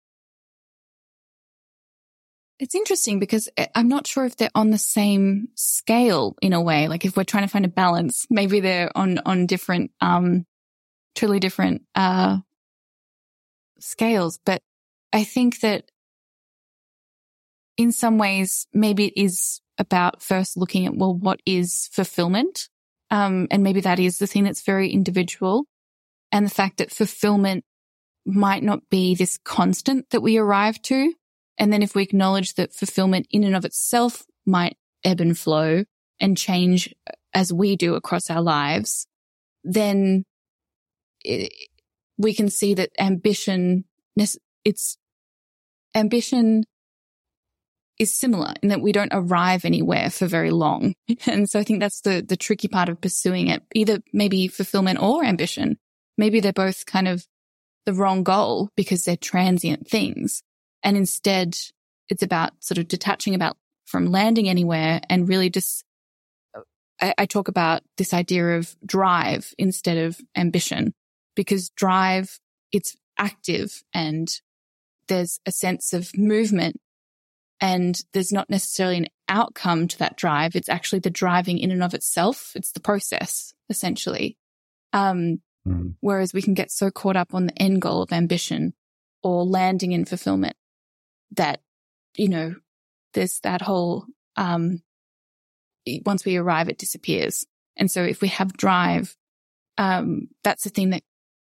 Speaker 2: It's interesting because I'm not sure if they're on the same scale in a way. Like if we're trying to find a balance, maybe they're on, on different, um, truly different, uh, scales. But I think that in some ways, maybe it is about first looking at, well, what is fulfillment? Um, and maybe that is the thing that's very individual. And the fact that fulfillment might not be this constant that we arrive to. And then if we acknowledge that fulfillment in and of itself might ebb and flow and change as we do across our lives, then it, we can see that ambition, it's ambition is similar in that we don't arrive anywhere for very long. And so I think that's the, the tricky part of pursuing it, either maybe fulfillment or ambition. Maybe they're both kind of the wrong goal because they're transient things. And instead it's about sort of detaching about from landing anywhere and really just, I, I talk about this idea of drive instead of ambition, because drive, it's active and there's a sense of movement. And there's not necessarily an outcome to that drive. It's actually the driving in and of itself. It's the process, essentially. Um, mm. Whereas we can get so caught up on the end goal of ambition or landing in fulfillment that, you know, there's that whole, um, once we arrive, it disappears. And so if we have drive, um, that's the thing that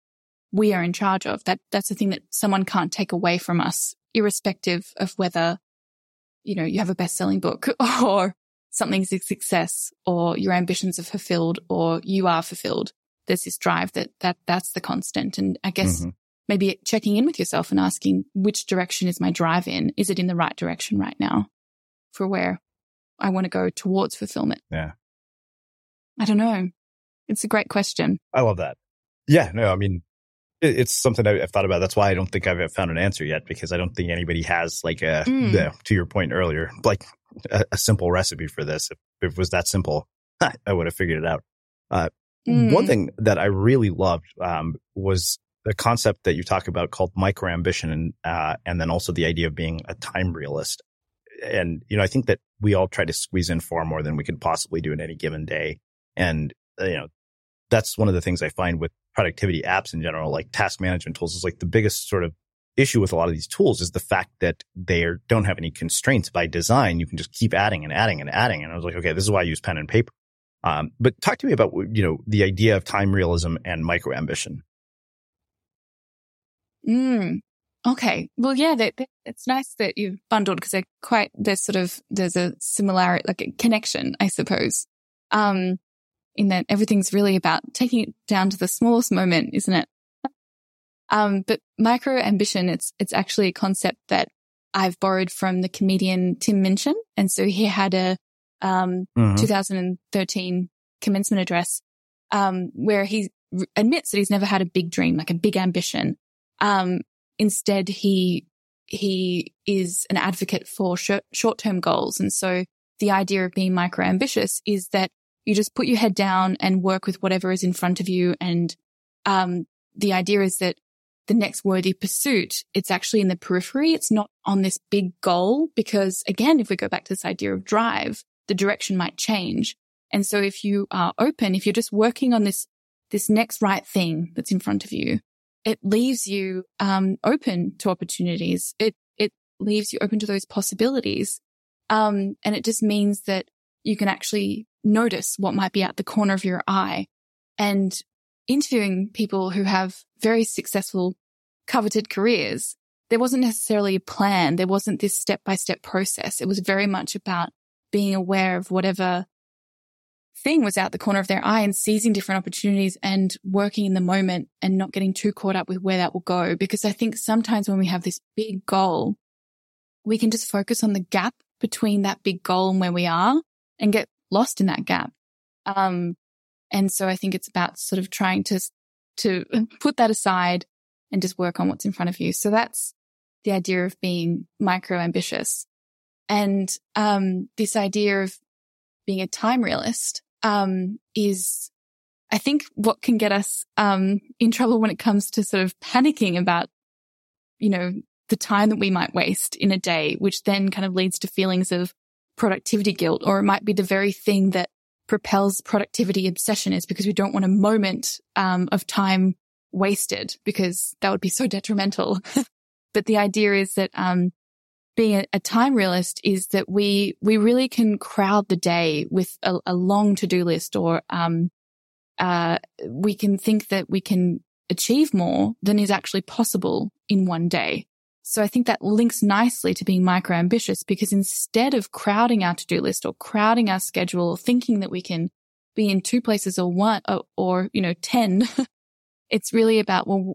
Speaker 2: we are in charge of. That, that's the thing that someone can't take away from us, irrespective of whether, you know, you have a best-selling book or something's a success or your ambitions are fulfilled or you are fulfilled. There's this drive that, that that's the constant. And I guess mm-hmm. maybe checking in with yourself and asking, which direction is my drive in? Is it in the right direction right now for where I want to go towards fulfillment?
Speaker 8: Yeah.
Speaker 2: I don't know. It's a great question.
Speaker 8: I love that. Yeah, no, I mean, it's something I've thought about. That's why I don't think I've found an answer yet, because I don't think anybody has like a, mm. the, to your point earlier, like a, a simple recipe for this. If, if it was that simple, I would have figured it out. Uh, mm. One thing that I really loved um, was the concept that you talk about called microambition, and uh, and then also the idea of being a time realist. And, you know, I think that we all try to squeeze in far more than we could possibly do in any given day. And, uh, you know, that's one of the things I find with productivity apps in general, like task management tools, is like the biggest sort of issue with a lot of these tools is the fact that they are, don't have any constraints by design. You can just keep adding and adding and adding. And I was like, okay, this is why I use pen and paper. Um, but talk to me about, you know, the idea of time realism and micro ambition.
Speaker 2: Mm, okay. Well, yeah, they, they, it's nice that you've bundled, because they're quite, there's sort of, there's a similarity, like a connection, I suppose. Um, in that everything's really about taking it down to the smallest moment, isn't it? Um, but micro ambition, it's, it's actually a concept that I've borrowed from the comedian Tim Minchin. And so he had a, um, mm-hmm. two thousand thirteen commencement address, um, where he r- admits that he's never had a big dream, like a big ambition. Um, instead he, he is an advocate for sh- short-term goals. And so the idea of being micro ambitious is that you just put your head down and work with whatever is in front of you. And um, the idea is that the next worthy pursuit, it's actually in the periphery. It's not on this big goal, because, again, if we go back to this idea of drive, the direction might change. And so if you are open, if you're just working on this this next right thing that's in front of you, it leaves you um, open to opportunities. It it leaves you open to those possibilities. Um, and it just means that you can actually notice what might be at the corner of your eye. And interviewing people who have very successful, coveted careers, there wasn't necessarily a plan. There wasn't this step-by-step process. It was very much about being aware of whatever thing was out the corner of their eye and seizing different opportunities and working in the moment and not getting too caught up with where that will go. Because I think sometimes when we have this big goal, we can just focus on the gap between that big goal and where we are and get lost in that gap. Um, and so I think it's about sort of trying to, to put that aside and just work on what's in front of you. So that's the idea of being micro ambitious. And, um, this idea of being a time realist, um, is, I think, what can get us, um, in trouble when it comes to sort of panicking about, you know, the time that we might waste in a day, which then kind of leads to feelings of productivity guilt, or it might be the very thing that propels productivity obsession, is because we don't want a moment um, of time wasted, because that would be so detrimental. But the idea is that um, being a, a time realist is that we we really can crowd the day with a, a long to-do list, or um, uh, we can think that we can achieve more than is actually possible in one day. So I think that links nicely to being micro ambitious, because instead of crowding our to-do list or crowding our schedule, or thinking that we can be in two places or one or, or you know, ten, it's really about, well,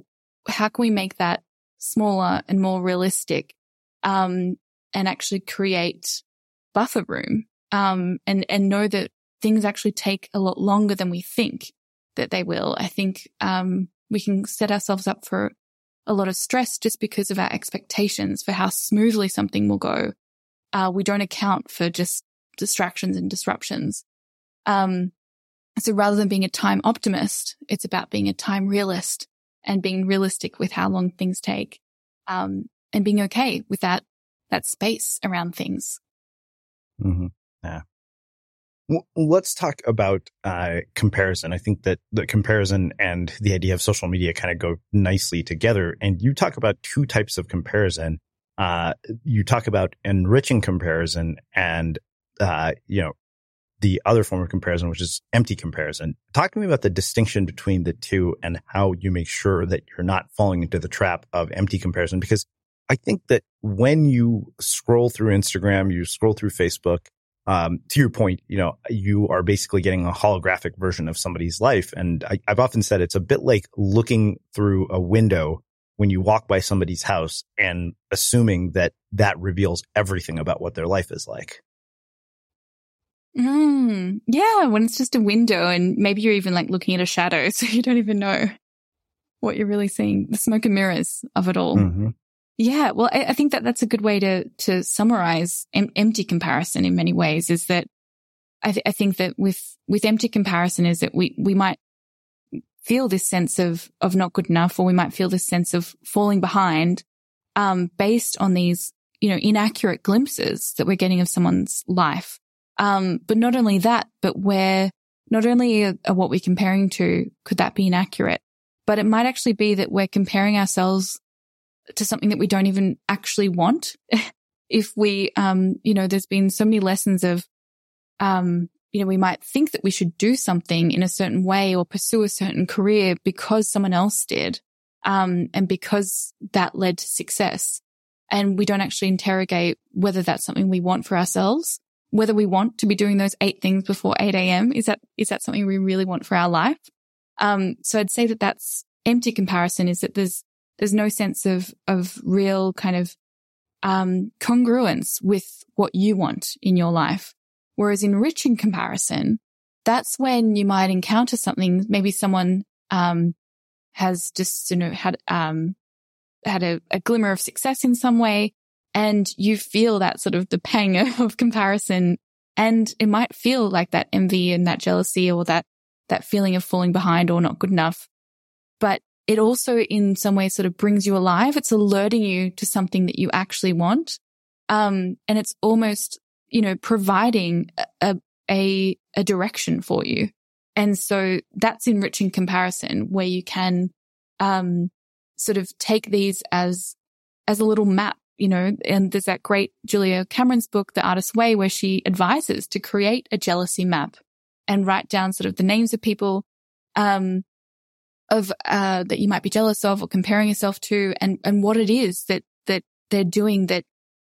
Speaker 2: how can we make that smaller and more realistic, um, and actually create buffer room, um, and, and know that things actually take a lot longer than we think that they will. I think, um, we can set ourselves up for a lot of stress just because of our expectations for how smoothly something will go. Uh, we don't account for just distractions and disruptions. Um, so rather than being a time optimist, it's about being a time realist and being realistic with how long things take, um, and being okay with that, that space around things.
Speaker 8: Mm-hmm. Yeah. Well, let's talk about uh, comparison. I think that the comparison and the idea of social media kind of go nicely together. And you talk about two types of comparison. Uh, you talk about enriching comparison and, uh, you know, the other form of comparison, which is empty comparison. Talk to me about the distinction between the two and how you make sure that you're not falling into the trap of empty comparison. Because I think that when you scroll through Instagram, you scroll through Facebook, um, to your point, you know, you are basically getting a holographic version of somebody's life. And I, I've often said it's a bit like looking through a window when you walk by somebody's house and assuming that that reveals everything about what their life is like.
Speaker 2: Mm, yeah, when it's just a window and maybe you're even like looking at a shadow, so you don't even know what you're really seeing, the smoke and mirrors of it all.
Speaker 8: Mm-hmm.
Speaker 2: Yeah, well, I, I think that that's a good way to to summarize em- empty comparison in many ways. Is that I, th- I think that with with empty comparison is that we we might feel this sense of of not good enough, or we might feel this sense of falling behind, um, based on these, you know, inaccurate glimpses that we're getting of someone's life. Um, but not only that, but where not only are, are what we're comparing to, could that be inaccurate, but it might actually be that we're comparing ourselves to something that we don't even actually want. If we, um, you know, there's been so many lessons of, um, you know, we might think that we should do something in a certain way or pursue a certain career because someone else did, um, and because that led to success. And we don't actually interrogate whether that's something we want for ourselves, whether we want to be doing those eight things before eight a.m. Is that, is that something we really want for our life? Um, so I'd say that that's empty comparison, is that there's, there's no sense of, of real kind of, um, congruence with what you want in your life. Whereas enriching comparison, that's when you might encounter something, maybe someone, um, has just, you know, had, um, had a, a glimmer of success in some way, and you feel that sort of the pang of comparison, and it might feel like that envy and that jealousy or that, that feeling of falling behind or not good enough. But it also in some way sort of brings you alive. It's alerting you to something that you actually want. Um, and it's almost, you know, providing a, a, a direction for you. And so that's enriching comparison, where you can, um, sort of take these as, as a little map, you know, and there's that great Julia Cameron's book, The Artist's Way, where she advises to create a jealousy map and write down sort of the names of people, um, of, uh, that you might be jealous of or comparing yourself to, and, and what it is that, that they're doing that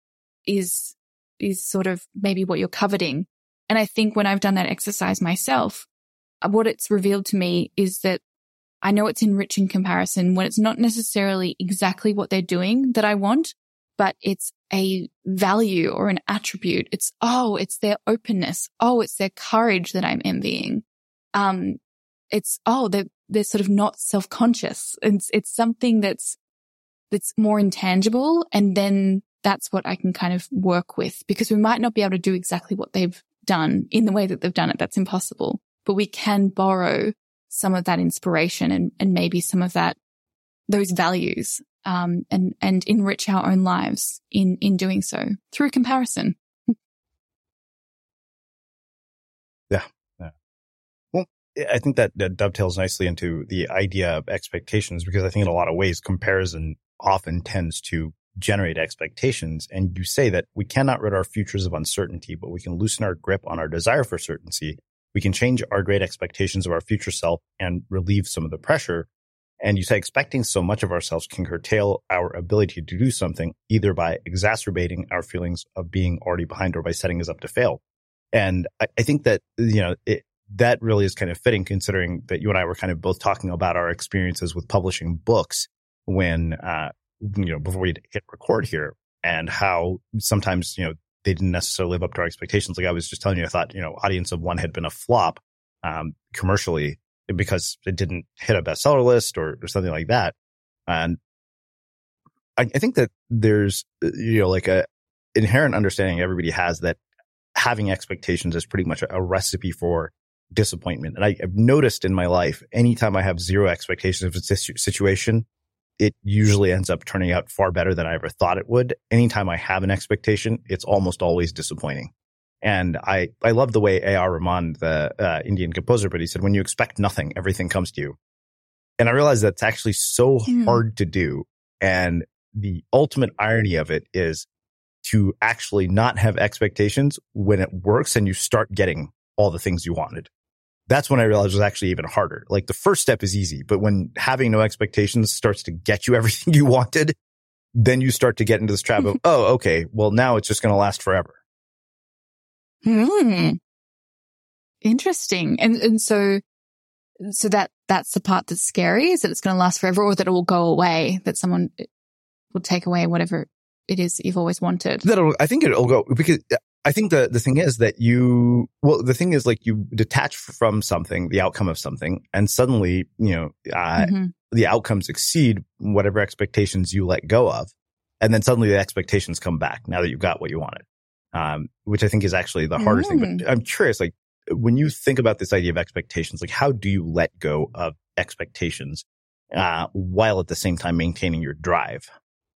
Speaker 2: is, is sort of maybe what you're coveting. And I think when I've done that exercise myself, what it's revealed to me is that I know it's enriching comparison when it's not necessarily exactly what they're doing that I want, but it's a value or an attribute. It's, oh, it's their openness. Oh, it's their courage that I'm envying. Um, it's, oh, they're, they're sort of not self-conscious. It's, it's something that's, that's more intangible. And then that's what I can kind of work with, because we might not be able to do exactly what they've done in the way that they've done it. That's impossible. But we can borrow some of that inspiration and, and maybe some of that, those values, um, and, and enrich our own lives in, in doing so through comparison.
Speaker 8: Yeah. Yeah. Well, I think that, that dovetails nicely into the idea of expectations, because I think in a lot of ways, comparison often tends to generate expectations. And you say that we cannot rid our futures of uncertainty, but we can loosen our grip on our desire for certainty. We can change our great expectations of our future self and relieve some of the pressure. And you say expecting so much of ourselves can curtail our ability to do something, either by exacerbating our feelings of being already behind or by setting us up to fail. And I, I think that, you know, it, that really is kind of fitting, considering that you and I were kind of both talking about our experiences with publishing books. when, uh, you know, before we hit record here, and how sometimes, you know, they didn't necessarily live up to our expectations. Like I was just telling you, I thought, you know, Audience of One had been a flop, um, commercially because it didn't hit a bestseller list or, or something like that. And I, I think that there's, you know, like a inherent understanding everybody has that having expectations is pretty much a, a recipe for disappointment. And I, I've noticed in my life, anytime I have zero expectations of a situ- situation, it usually ends up turning out far better than I ever thought it would. Anytime I have an expectation, it's almost always disappointing. And I, I love the way A R. Rahman, the uh, Indian composer, but he said, when you expect nothing, everything comes to you. And I realized that's actually so mm. hard to do. And the ultimate irony of it is to actually not have expectations when it works and you start getting all the things you wanted. That's when I realized it was actually even harder. Like the first step is easy, but when having no expectations starts to get you everything you wanted, then you start to get into this trap of, oh, okay, well, now it's just going to last forever.
Speaker 2: Hmm. Interesting. And and so so that that's the part that's scary, is that it's going to last forever, or that it will go away, that someone will take away whatever it is that you've always wanted.
Speaker 8: That'll, I think it'll go, because I think the, the thing is that you, well, the thing is like you detach from something, the outcome of something, and suddenly, you know, uh, mm-hmm. the outcomes exceed whatever expectations you let go of. And then suddenly the expectations come back now that you've got what you wanted, um, which I think is actually the hardest mm. thing. But I'm curious, like when you think about this idea of expectations, like how do you let go of expectations, uh, while at the same time maintaining your drive?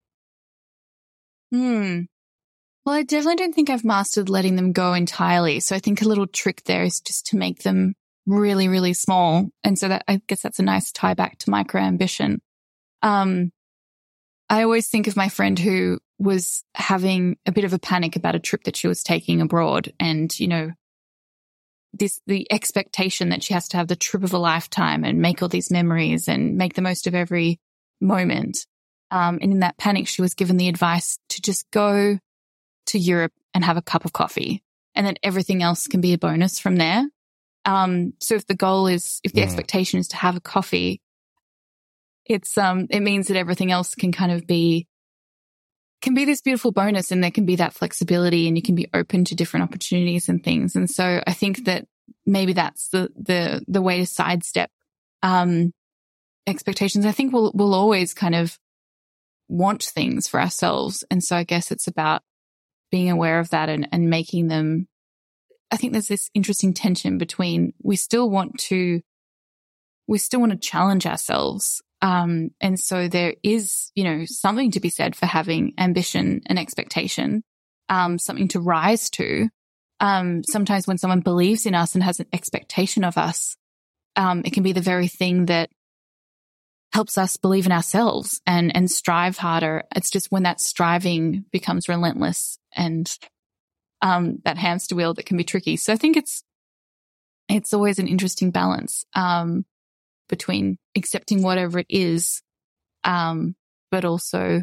Speaker 2: Hmm. Well, I definitely don't think I've mastered letting them go entirely. So I think a little trick there is just to make them really, really small. And so that, I guess that's a nice tie back to micro ambition. Um, I always think of my friend who was having a bit of a panic about a trip that she was taking abroad. And, you know, this, the expectation that she has to have the trip of a lifetime and make all these memories and make the most of every moment. Um, and in that panic, she was given the advice to just go to Europe and have a cup of coffee, and then everything else can be a bonus from there. Um, so if the goal is, if the mm. expectation is to have a coffee, it's, um, it means that everything else can kind of be, can be this beautiful bonus, and there can be that flexibility, and you can be open to different opportunities and things. And so I think that maybe that's the, the, the way to sidestep, um, expectations. I think we'll, we'll always kind of want things for ourselves. And so I guess it's about being aware of that and, and making them, I think there's this interesting tension between we still want to, we still want to challenge ourselves. Um, and so there is, you know, something to be said for having ambition and expectation, um, something to rise to. Um, sometimes when someone believes in us and has an expectation of us, um, it can be the very thing that helps us believe in ourselves and, and strive harder. It's just when that striving becomes relentless and, um, that hamster wheel that can be tricky. So I think it's, it's always an interesting balance, um, between accepting whatever it is, um, but also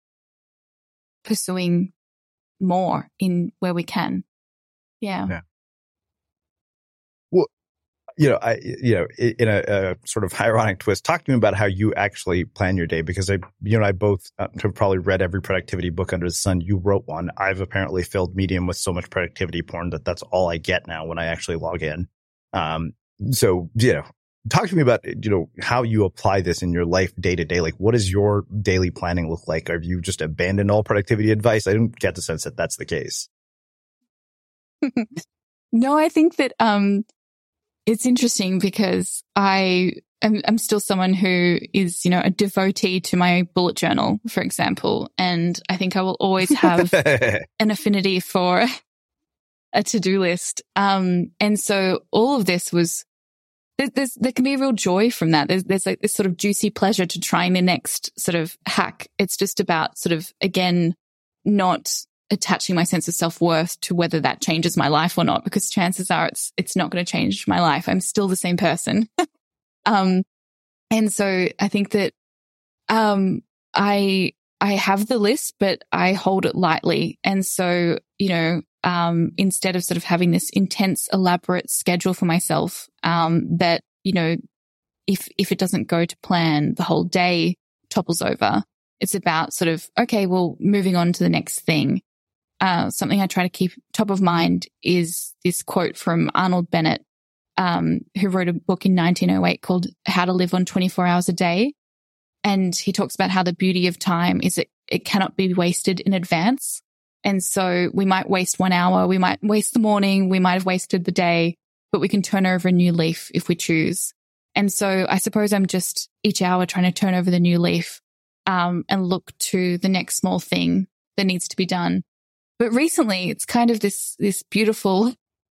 Speaker 2: pursuing more in where we can. Yeah.
Speaker 8: yeah. Well, you know, I, you know, in a, a sort of ironic twist, talk to me about how you actually plan your day, because I, you and I both uh, have probably read every productivity book under the sun. You wrote one. I've apparently filled Medium with so much productivity porn that that's all I get now when I actually log in. Um, so, you know, talk to me about, you know, how you apply this in your life day to day. Like, what does your daily planning look like? Have you just abandoned all productivity advice? I don't get the sense that that's the case.
Speaker 2: No, I think that, um, it's interesting because I am I'm still someone who is, you know, a devotee to my bullet journal, for example. And I think I will always have an affinity for a to-do list. Um, and so all of this was, there, there's, there can be a real joy from that. There's, there's like this sort of juicy pleasure to trying the next sort of hack. It's just about sort of, again, not attaching my sense of self-worth to whether that changes my life or not, because chances are it's it's not going to change my life. I'm still the same person. um, and so I think that um, I I have the list, but I hold it lightly. And so, you know, um, instead of sort of having this intense, elaborate schedule for myself, um, that, you know, if if it doesn't go to plan, the whole day topples over. It's about sort of, okay, well, moving on to the next thing. Uh, something I try to keep top of mind is this quote from Arnold Bennett, um, who wrote a book in nineteen oh eight called How to Live on twenty-four hours a Day. And he talks about how the beauty of time is it, it cannot be wasted in advance. And so we might waste one hour, we might waste the morning, we might have wasted the day, but we can turn over a new leaf if we choose. And so I suppose I'm just each hour trying to turn over the new leaf, um, and look to the next small thing that needs to be done. But recently it's kind of this, this beautiful,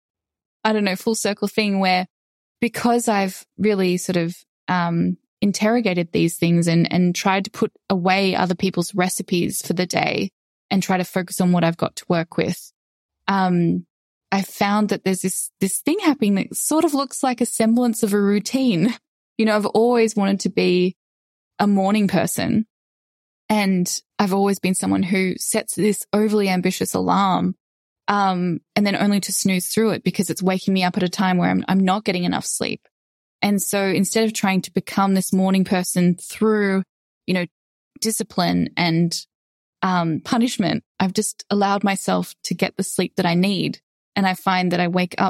Speaker 2: I don't know, full circle thing where because I've really sort of, um, interrogated these things and, and tried to put away other people's recipes for the day and try to focus on what I've got to work with. Um, I found that there's this, this thing happening that sort of looks like a semblance of a routine. You know, I've always wanted to be a morning person, and I've always been someone who sets this overly ambitious alarm, um, and then only to snooze through it because it's waking me up at a time where I'm, I'm not getting enough sleep. And so instead of trying to become this morning person through, you know, discipline and um, punishment, I've just allowed myself to get the sleep that I need. And I find that I wake up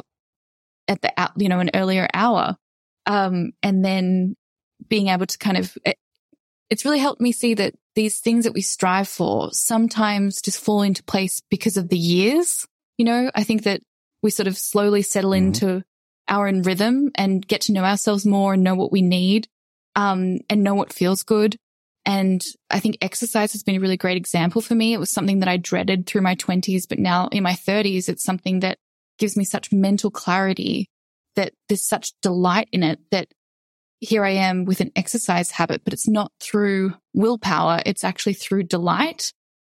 Speaker 2: at the, you know, an earlier hour. Um, and then being able to kind of, it, it's really helped me see that these things that we strive for sometimes just fall into place because of the years. You know, I think that we sort of slowly settle mm-hmm. into our own rhythm and get to know ourselves more and know what we need, um, and know what feels good. And I think exercise has been a really great example for me. It was something that I dreaded through my twenties, but now in my thirties, it's something that gives me such mental clarity, that there's such delight in it, that here I am with an exercise habit, but it's not through willpower. It's actually through delight.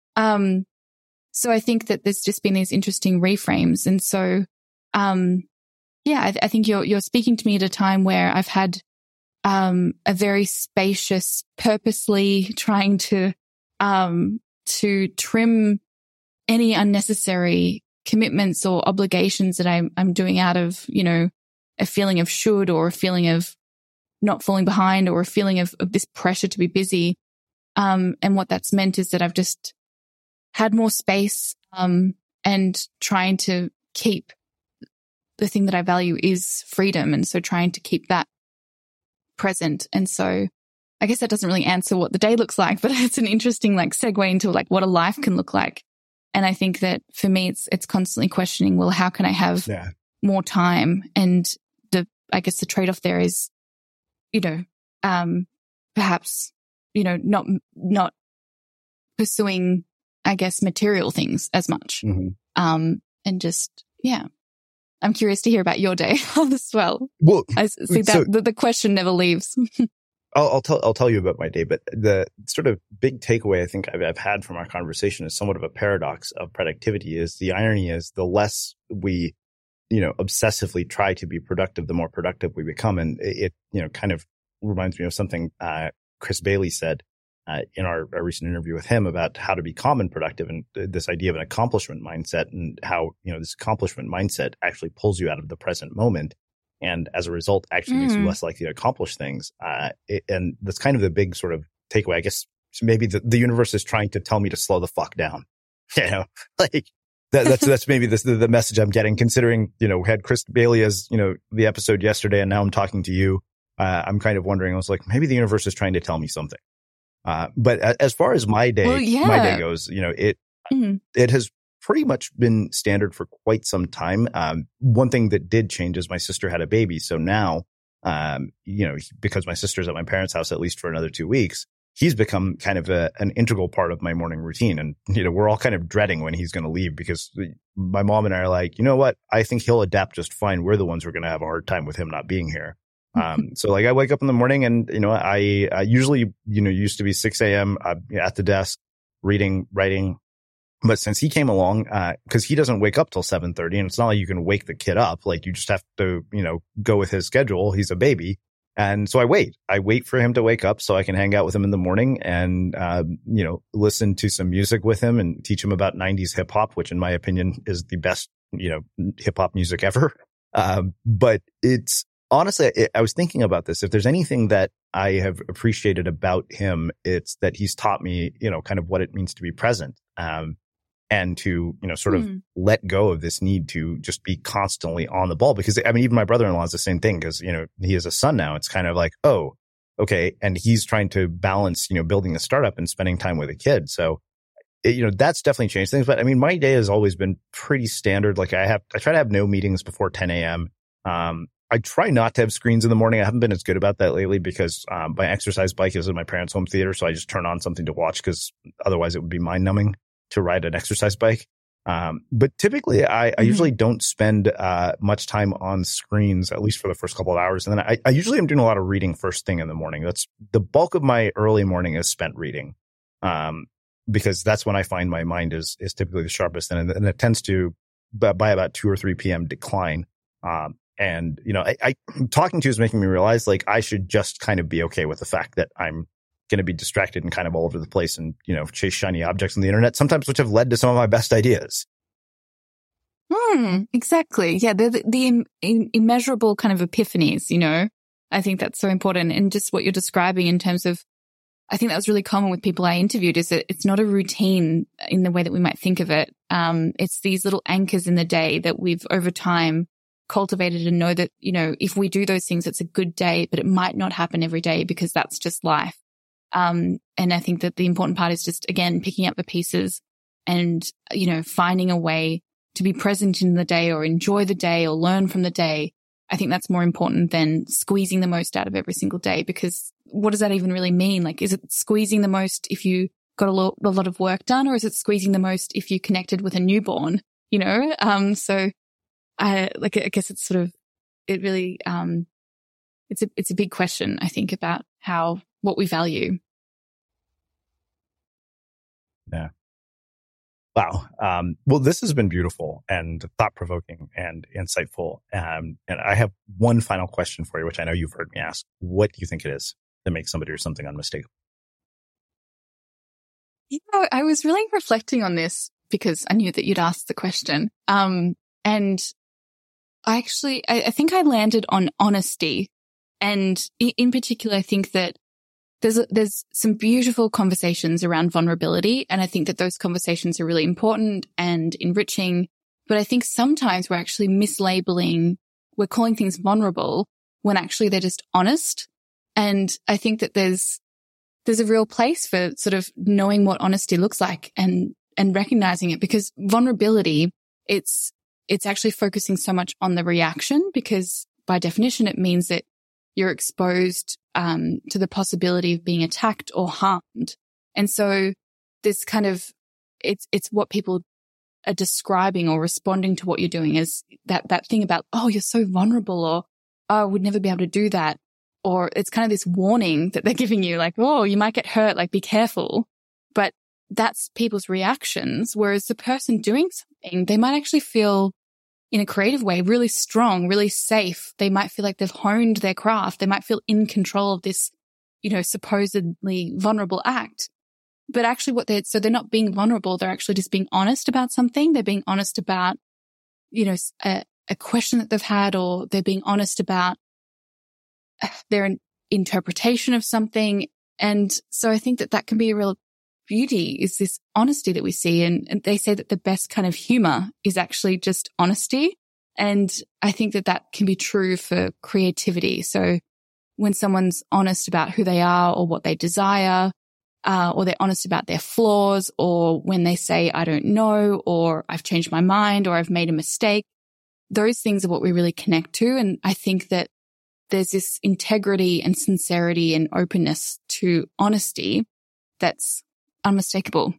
Speaker 2: Um, so I think that there's just been these interesting reframes. And so, um, yeah, I, I think you're, you're speaking to me at a time where I've had, um, a very spacious, purposely trying to, um, to trim any unnecessary commitments or obligations that I'm, I'm doing out of, you know, a feeling of should, or a feeling of not falling behind, or a feeling of, of this pressure to be busy. Um, and what that's meant is that I've just had more space, um, and trying to keep the thing that I value is freedom. And so trying to keep that present. And so I guess that doesn't really answer what the day looks like, but it's an interesting like segue into like what a life can look like. And I think that for me, it's, it's constantly questioning, well, how can I have yeah. more time? And the, I guess the trade-off there is, you know, um, perhaps, you know, not, not pursuing, I guess, material things as much. Mm-hmm. Um, and just, yeah. I'm curious to hear about your day as well. Well, I see that so, the, the question never leaves.
Speaker 8: I'll, I'll tell I'll tell you about my day, but the sort of big takeaway I think I've, I've had from our conversation is somewhat of a paradox of productivity. Is the irony is the less we, you know, obsessively try to be productive, the more productive we become, and it, it you know kind of reminds me of something uh, Chris Bailey said uh, in our, our recent interview with him about how to become and productive, and this idea of an accomplishment mindset, and how, you know, this accomplishment mindset actually pulls you out of the present moment. And as a result, actually mm. makes you less likely to accomplish things. Uh, it, and that's kind of the big sort of takeaway. I guess maybe the, the universe is trying to tell me to slow the fuck down. You know, like that, that's, that's maybe the, the message I'm getting, considering, you know, we had Chris Bailey as, you know, the episode yesterday, and now I'm talking to you. Uh, I'm kind of wondering, I was like, maybe the universe is trying to tell me something. Uh, but as far as my day, well, yeah. my day goes, you know, it, mm-hmm. it has pretty much been standard for quite some time. Um, one thing that did change is my sister had a baby. So now, um, you know, because my sister's at my parents' house at least for another two weeks, he's become kind of a, an integral part of my morning routine. And, you know, we're all kind of dreading when he's going to leave, because my mom and I are like, you know what? I think he'll adapt just fine. We're the ones who are going to have a hard time with him not being here. Um, so like I wake up in the morning, and, you know, I, I usually, you know, used to be six a.m. Uh, at the desk reading, writing. But since he came along, uh, cause he doesn't wake up till seven thirty, and it's not like you can wake the kid up. Like, you just have to, you know, go with his schedule. He's a baby. And so I wait, I wait for him to wake up so I can hang out with him in the morning and, uh, you know, listen to some music with him and teach him about nineties hip hop, which in my opinion is the best, you know, hip hop music ever. Um, but it's honestly, I, I was thinking about this. If there's anything that I have appreciated about him, it's that he's taught me, you know, kind of what it means to be present. Um, and to, you know, sort of mm. let go of this need to just be constantly on the ball. Because, I mean, even my brother-in-law is the same thing because, you know, he has a son now. It's kind of like, oh, okay. And he's trying to balance, you know, building a startup and spending time with a kid. So, it, you know, that's definitely changed things. But I mean, my day has always been pretty standard. Like I have, I try to have no meetings before ten a.m. Um, I try not to have screens in the morning. I haven't been as good about that lately because um, my exercise bike is in my parents' home theater. So I just turn on something to watch because otherwise it would be mind numbing to ride an exercise bike. Um, but typically I, mm-hmm. I usually don't spend uh, much time on screens, at least for the first couple of hours. And then I, I usually am doing a lot of reading first thing in the morning. That's the bulk of my early morning is spent reading. Um, because that's when I find my mind is, is typically the sharpest. And, and it tends to, by about two or three p.m. decline. Um, and, you know, I, I talking to you is making me realize like I should just kind of be okay with the fact that I'm going to be distracted and kind of all over the place and, you know, chase shiny objects on the internet, sometimes which have led to some of my best ideas.
Speaker 2: Hmm, exactly. Yeah. The, the, the im- im- immeasurable kind of epiphanies, you know, I think that's so important. And just what you're describing in terms of, I think that was really common with people I interviewed is that it's not a routine in the way that we might think of it. Um, it's these little anchors in the day that we've over time cultivated and know that, you know, if we do those things, it's a good day, but it might not happen every day because that's just life. Um, and I think that the important part is just, again, picking up the pieces and, you know, finding a way to be present in the day or enjoy the day or learn from the day. I think that's more important than squeezing the most out of every single day, because what does that even really mean? Like, is it squeezing the most if you got a lot, a lot of work done, or is it squeezing the most if you connected with a newborn, you know? Um, so I, like, I guess it's sort of, it really, um, it's a, it's a big question, I think, about how, what we value.
Speaker 8: Yeah. Wow. Um, well, this has been beautiful and thought-provoking and insightful. Um, and I have one final question for you, which I know you've heard me ask. What do you think it is that makes somebody or something unmistakable?
Speaker 2: You know, I was really reflecting on this because I knew that you'd asked the question. Um, and I actually, I, I think I landed on honesty. And in, in particular, I think that There's there's some beautiful conversations around vulnerability, and I think that those conversations are really important and enriching. But I think sometimes we're actually mislabeling, we're calling things vulnerable when actually they're just honest. And I think that there's there's a real place for sort of knowing what honesty looks like and and recognizing it, because vulnerability, it's it's actually focusing so much on the reaction, because by definition it means that you're exposed um, to the possibility of being attacked or harmed. And so this kind of, it's, it's what people are describing or responding to what you're doing as that, that thing about, oh, you're so vulnerable, or, oh, I would never be able to do that. Or it's kind of this warning that they're giving you, like, oh, you might get hurt, like, be careful. But that's people's reactions. Whereas the person doing something, they might actually feel in a creative way, really strong, really safe. They might feel like they've honed their craft. They might feel in control of this, you know, supposedly vulnerable act. But actually what they're, so they're not being vulnerable. They're actually just being honest about something. They're being honest about, you know, a, a question that they've had, or they're being honest about their interpretation of something. And so I think that that can be a real beauty, is this honesty that we see. And, and they say that the best kind of humor is actually just honesty. And I think that that can be true for creativity. So when someone's honest about who they are or what they desire, uh, or they're honest about their flaws, or when they say, I don't know, or I've changed my mind, or I've made a mistake, those things are what we really connect to. And I think that there's this integrity and sincerity and openness to honesty that's unmistakable.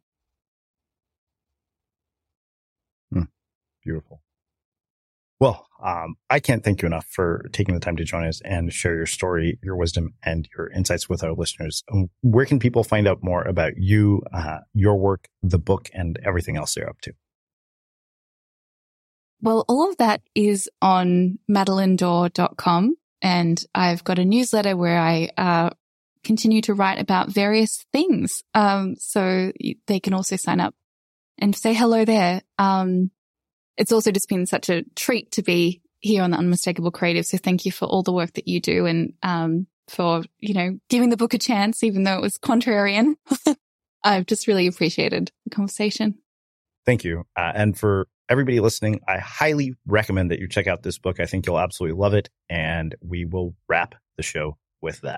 Speaker 8: Hmm. Beautiful. Well, um, I can't thank you enough for taking the time to join us and share your story, your wisdom, and your insights with our listeners. Where can people find out more about you, uh, your work, the book, and everything else you're up to?
Speaker 2: Well, all of that is on madeline dorr dot com, and I've got a newsletter where I uh continue to write about various things. Um, so they can also sign up and say hello there. Um, it's also just been such a treat to be here on the Unmistakable Creative. So thank you for all the work that you do and um, for, you know, giving the book a chance, even though it was contrarian. I've just really appreciated the conversation.
Speaker 8: Thank you. Uh, and for everybody listening, I highly recommend that you check out this book. I think you'll absolutely love it. And we will wrap the show with that.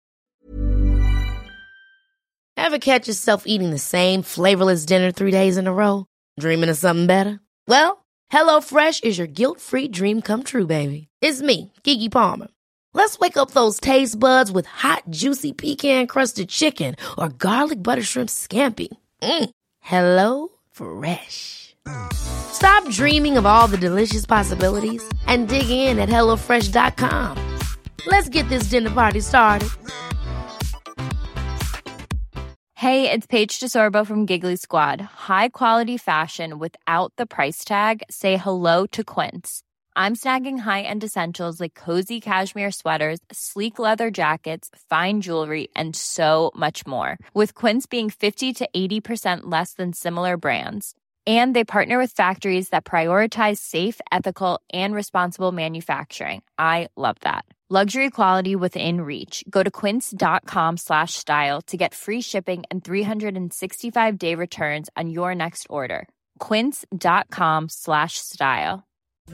Speaker 3: Ever catch yourself eating the same flavorless dinner three days in a row? Dreaming of something better? Well, HelloFresh is your guilt-free dream come true, baby. It's me, Keke Palmer. Let's wake up those taste buds with hot, juicy pecan-crusted chicken or garlic butter shrimp scampi. Mm. Hello Fresh. Stop dreaming of all the delicious possibilities and dig in at hello fresh dot com. Let's get this dinner party started.
Speaker 15: Hey, it's Paige DeSorbo from Giggly Squad. High quality fashion without the price tag. Say hello to Quince. I'm snagging high-end essentials like cozy cashmere sweaters, sleek leather jackets, fine jewelry, and so much more. With Quince being fifty to eighty percent less than similar brands. And they partner with factories that prioritize safe, ethical, and responsible manufacturing. I love that. Luxury quality within reach. Go to quince.com slash style to get free shipping and three sixty-five day returns on your next order. Quince.com slash style.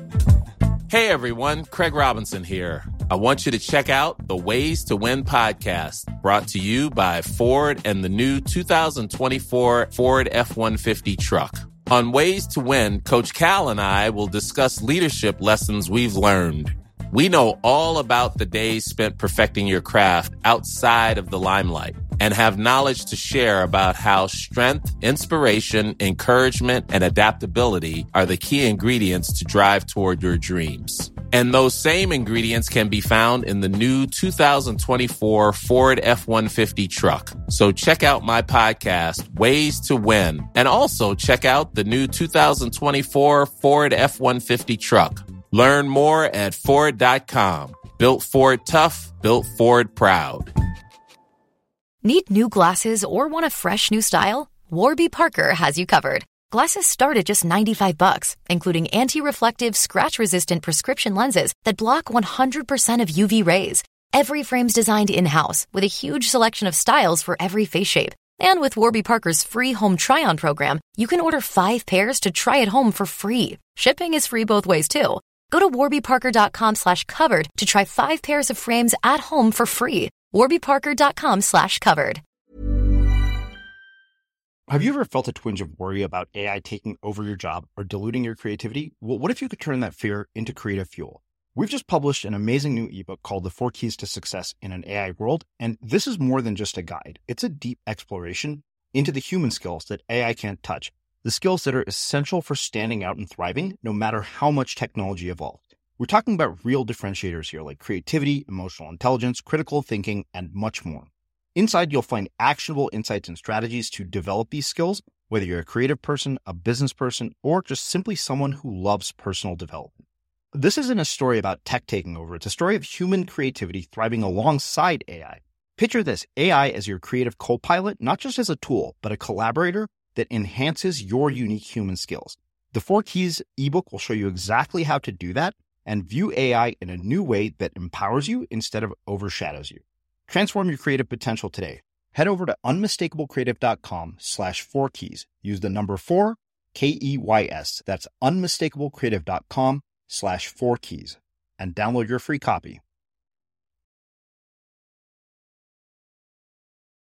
Speaker 7: Hey everyone, Craig Robinson here. I want you to check out the Ways to Win podcast, brought to you by Ford and the new two thousand twenty-four Ford F one fifty truck. On Ways to Win, Coach Cal and I will discuss leadership lessons we've learned. We know all about the days spent perfecting your craft outside of the limelight and have knowledge to share about how strength, inspiration, encouragement, and adaptability are the key ingredients to drive toward your dreams. And those same ingredients can be found in the new two thousand twenty-four Ford F one fifty truck. So check out my podcast, Ways to Win, and also check out the new two thousand twenty-four Ford F one fifty truck. Learn more at Ford dot com. Built Ford tough, built Ford proud.
Speaker 14: Need new glasses or want a fresh new style? Warby Parker has you covered. Glasses start at just ninety-five bucks, including anti-reflective, scratch-resistant prescription lenses that block one hundred percent of U V rays. Every frame's designed in-house with a huge selection of styles for every face shape. And with Warby Parker's free home try-on program, you can order five pairs to try at home for free. Shipping is free both ways, too. Go to warbyparker.com slash covered to try five pairs of frames at home for free. warbyparker.com slash covered.
Speaker 1: Have you ever felt a twinge of worry about A I taking over your job or diluting your creativity? Well, what if you could turn that fear into creative fuel? We've just published an amazing new ebook called The Four Keys to Success in an A I World, and this is more than just a guide. It's a deep exploration into the human skills that A I can't touch, the skills that are essential for standing out and thriving, no matter how much technology evolves. We're talking about real differentiators here, like creativity, emotional intelligence, critical thinking, and much more. Inside, you'll find actionable insights and strategies to develop these skills, whether you're a creative person, a business person, or just simply someone who loves personal development. This isn't a story about tech taking over. It's a story of human creativity thriving alongside A I. Picture this, A I as your creative co-pilot, not just as a tool, but a collaborator that enhances your unique human skills. The Four Keys ebook will show you exactly how to do that and view A I in a new way that empowers you instead of overshadows you. Transform your creative potential today. Head over to unmistakablecreative.com slash four keys. Use the number four, K E Y S. That's unmistakablecreative.com slash four keys and download your free copy.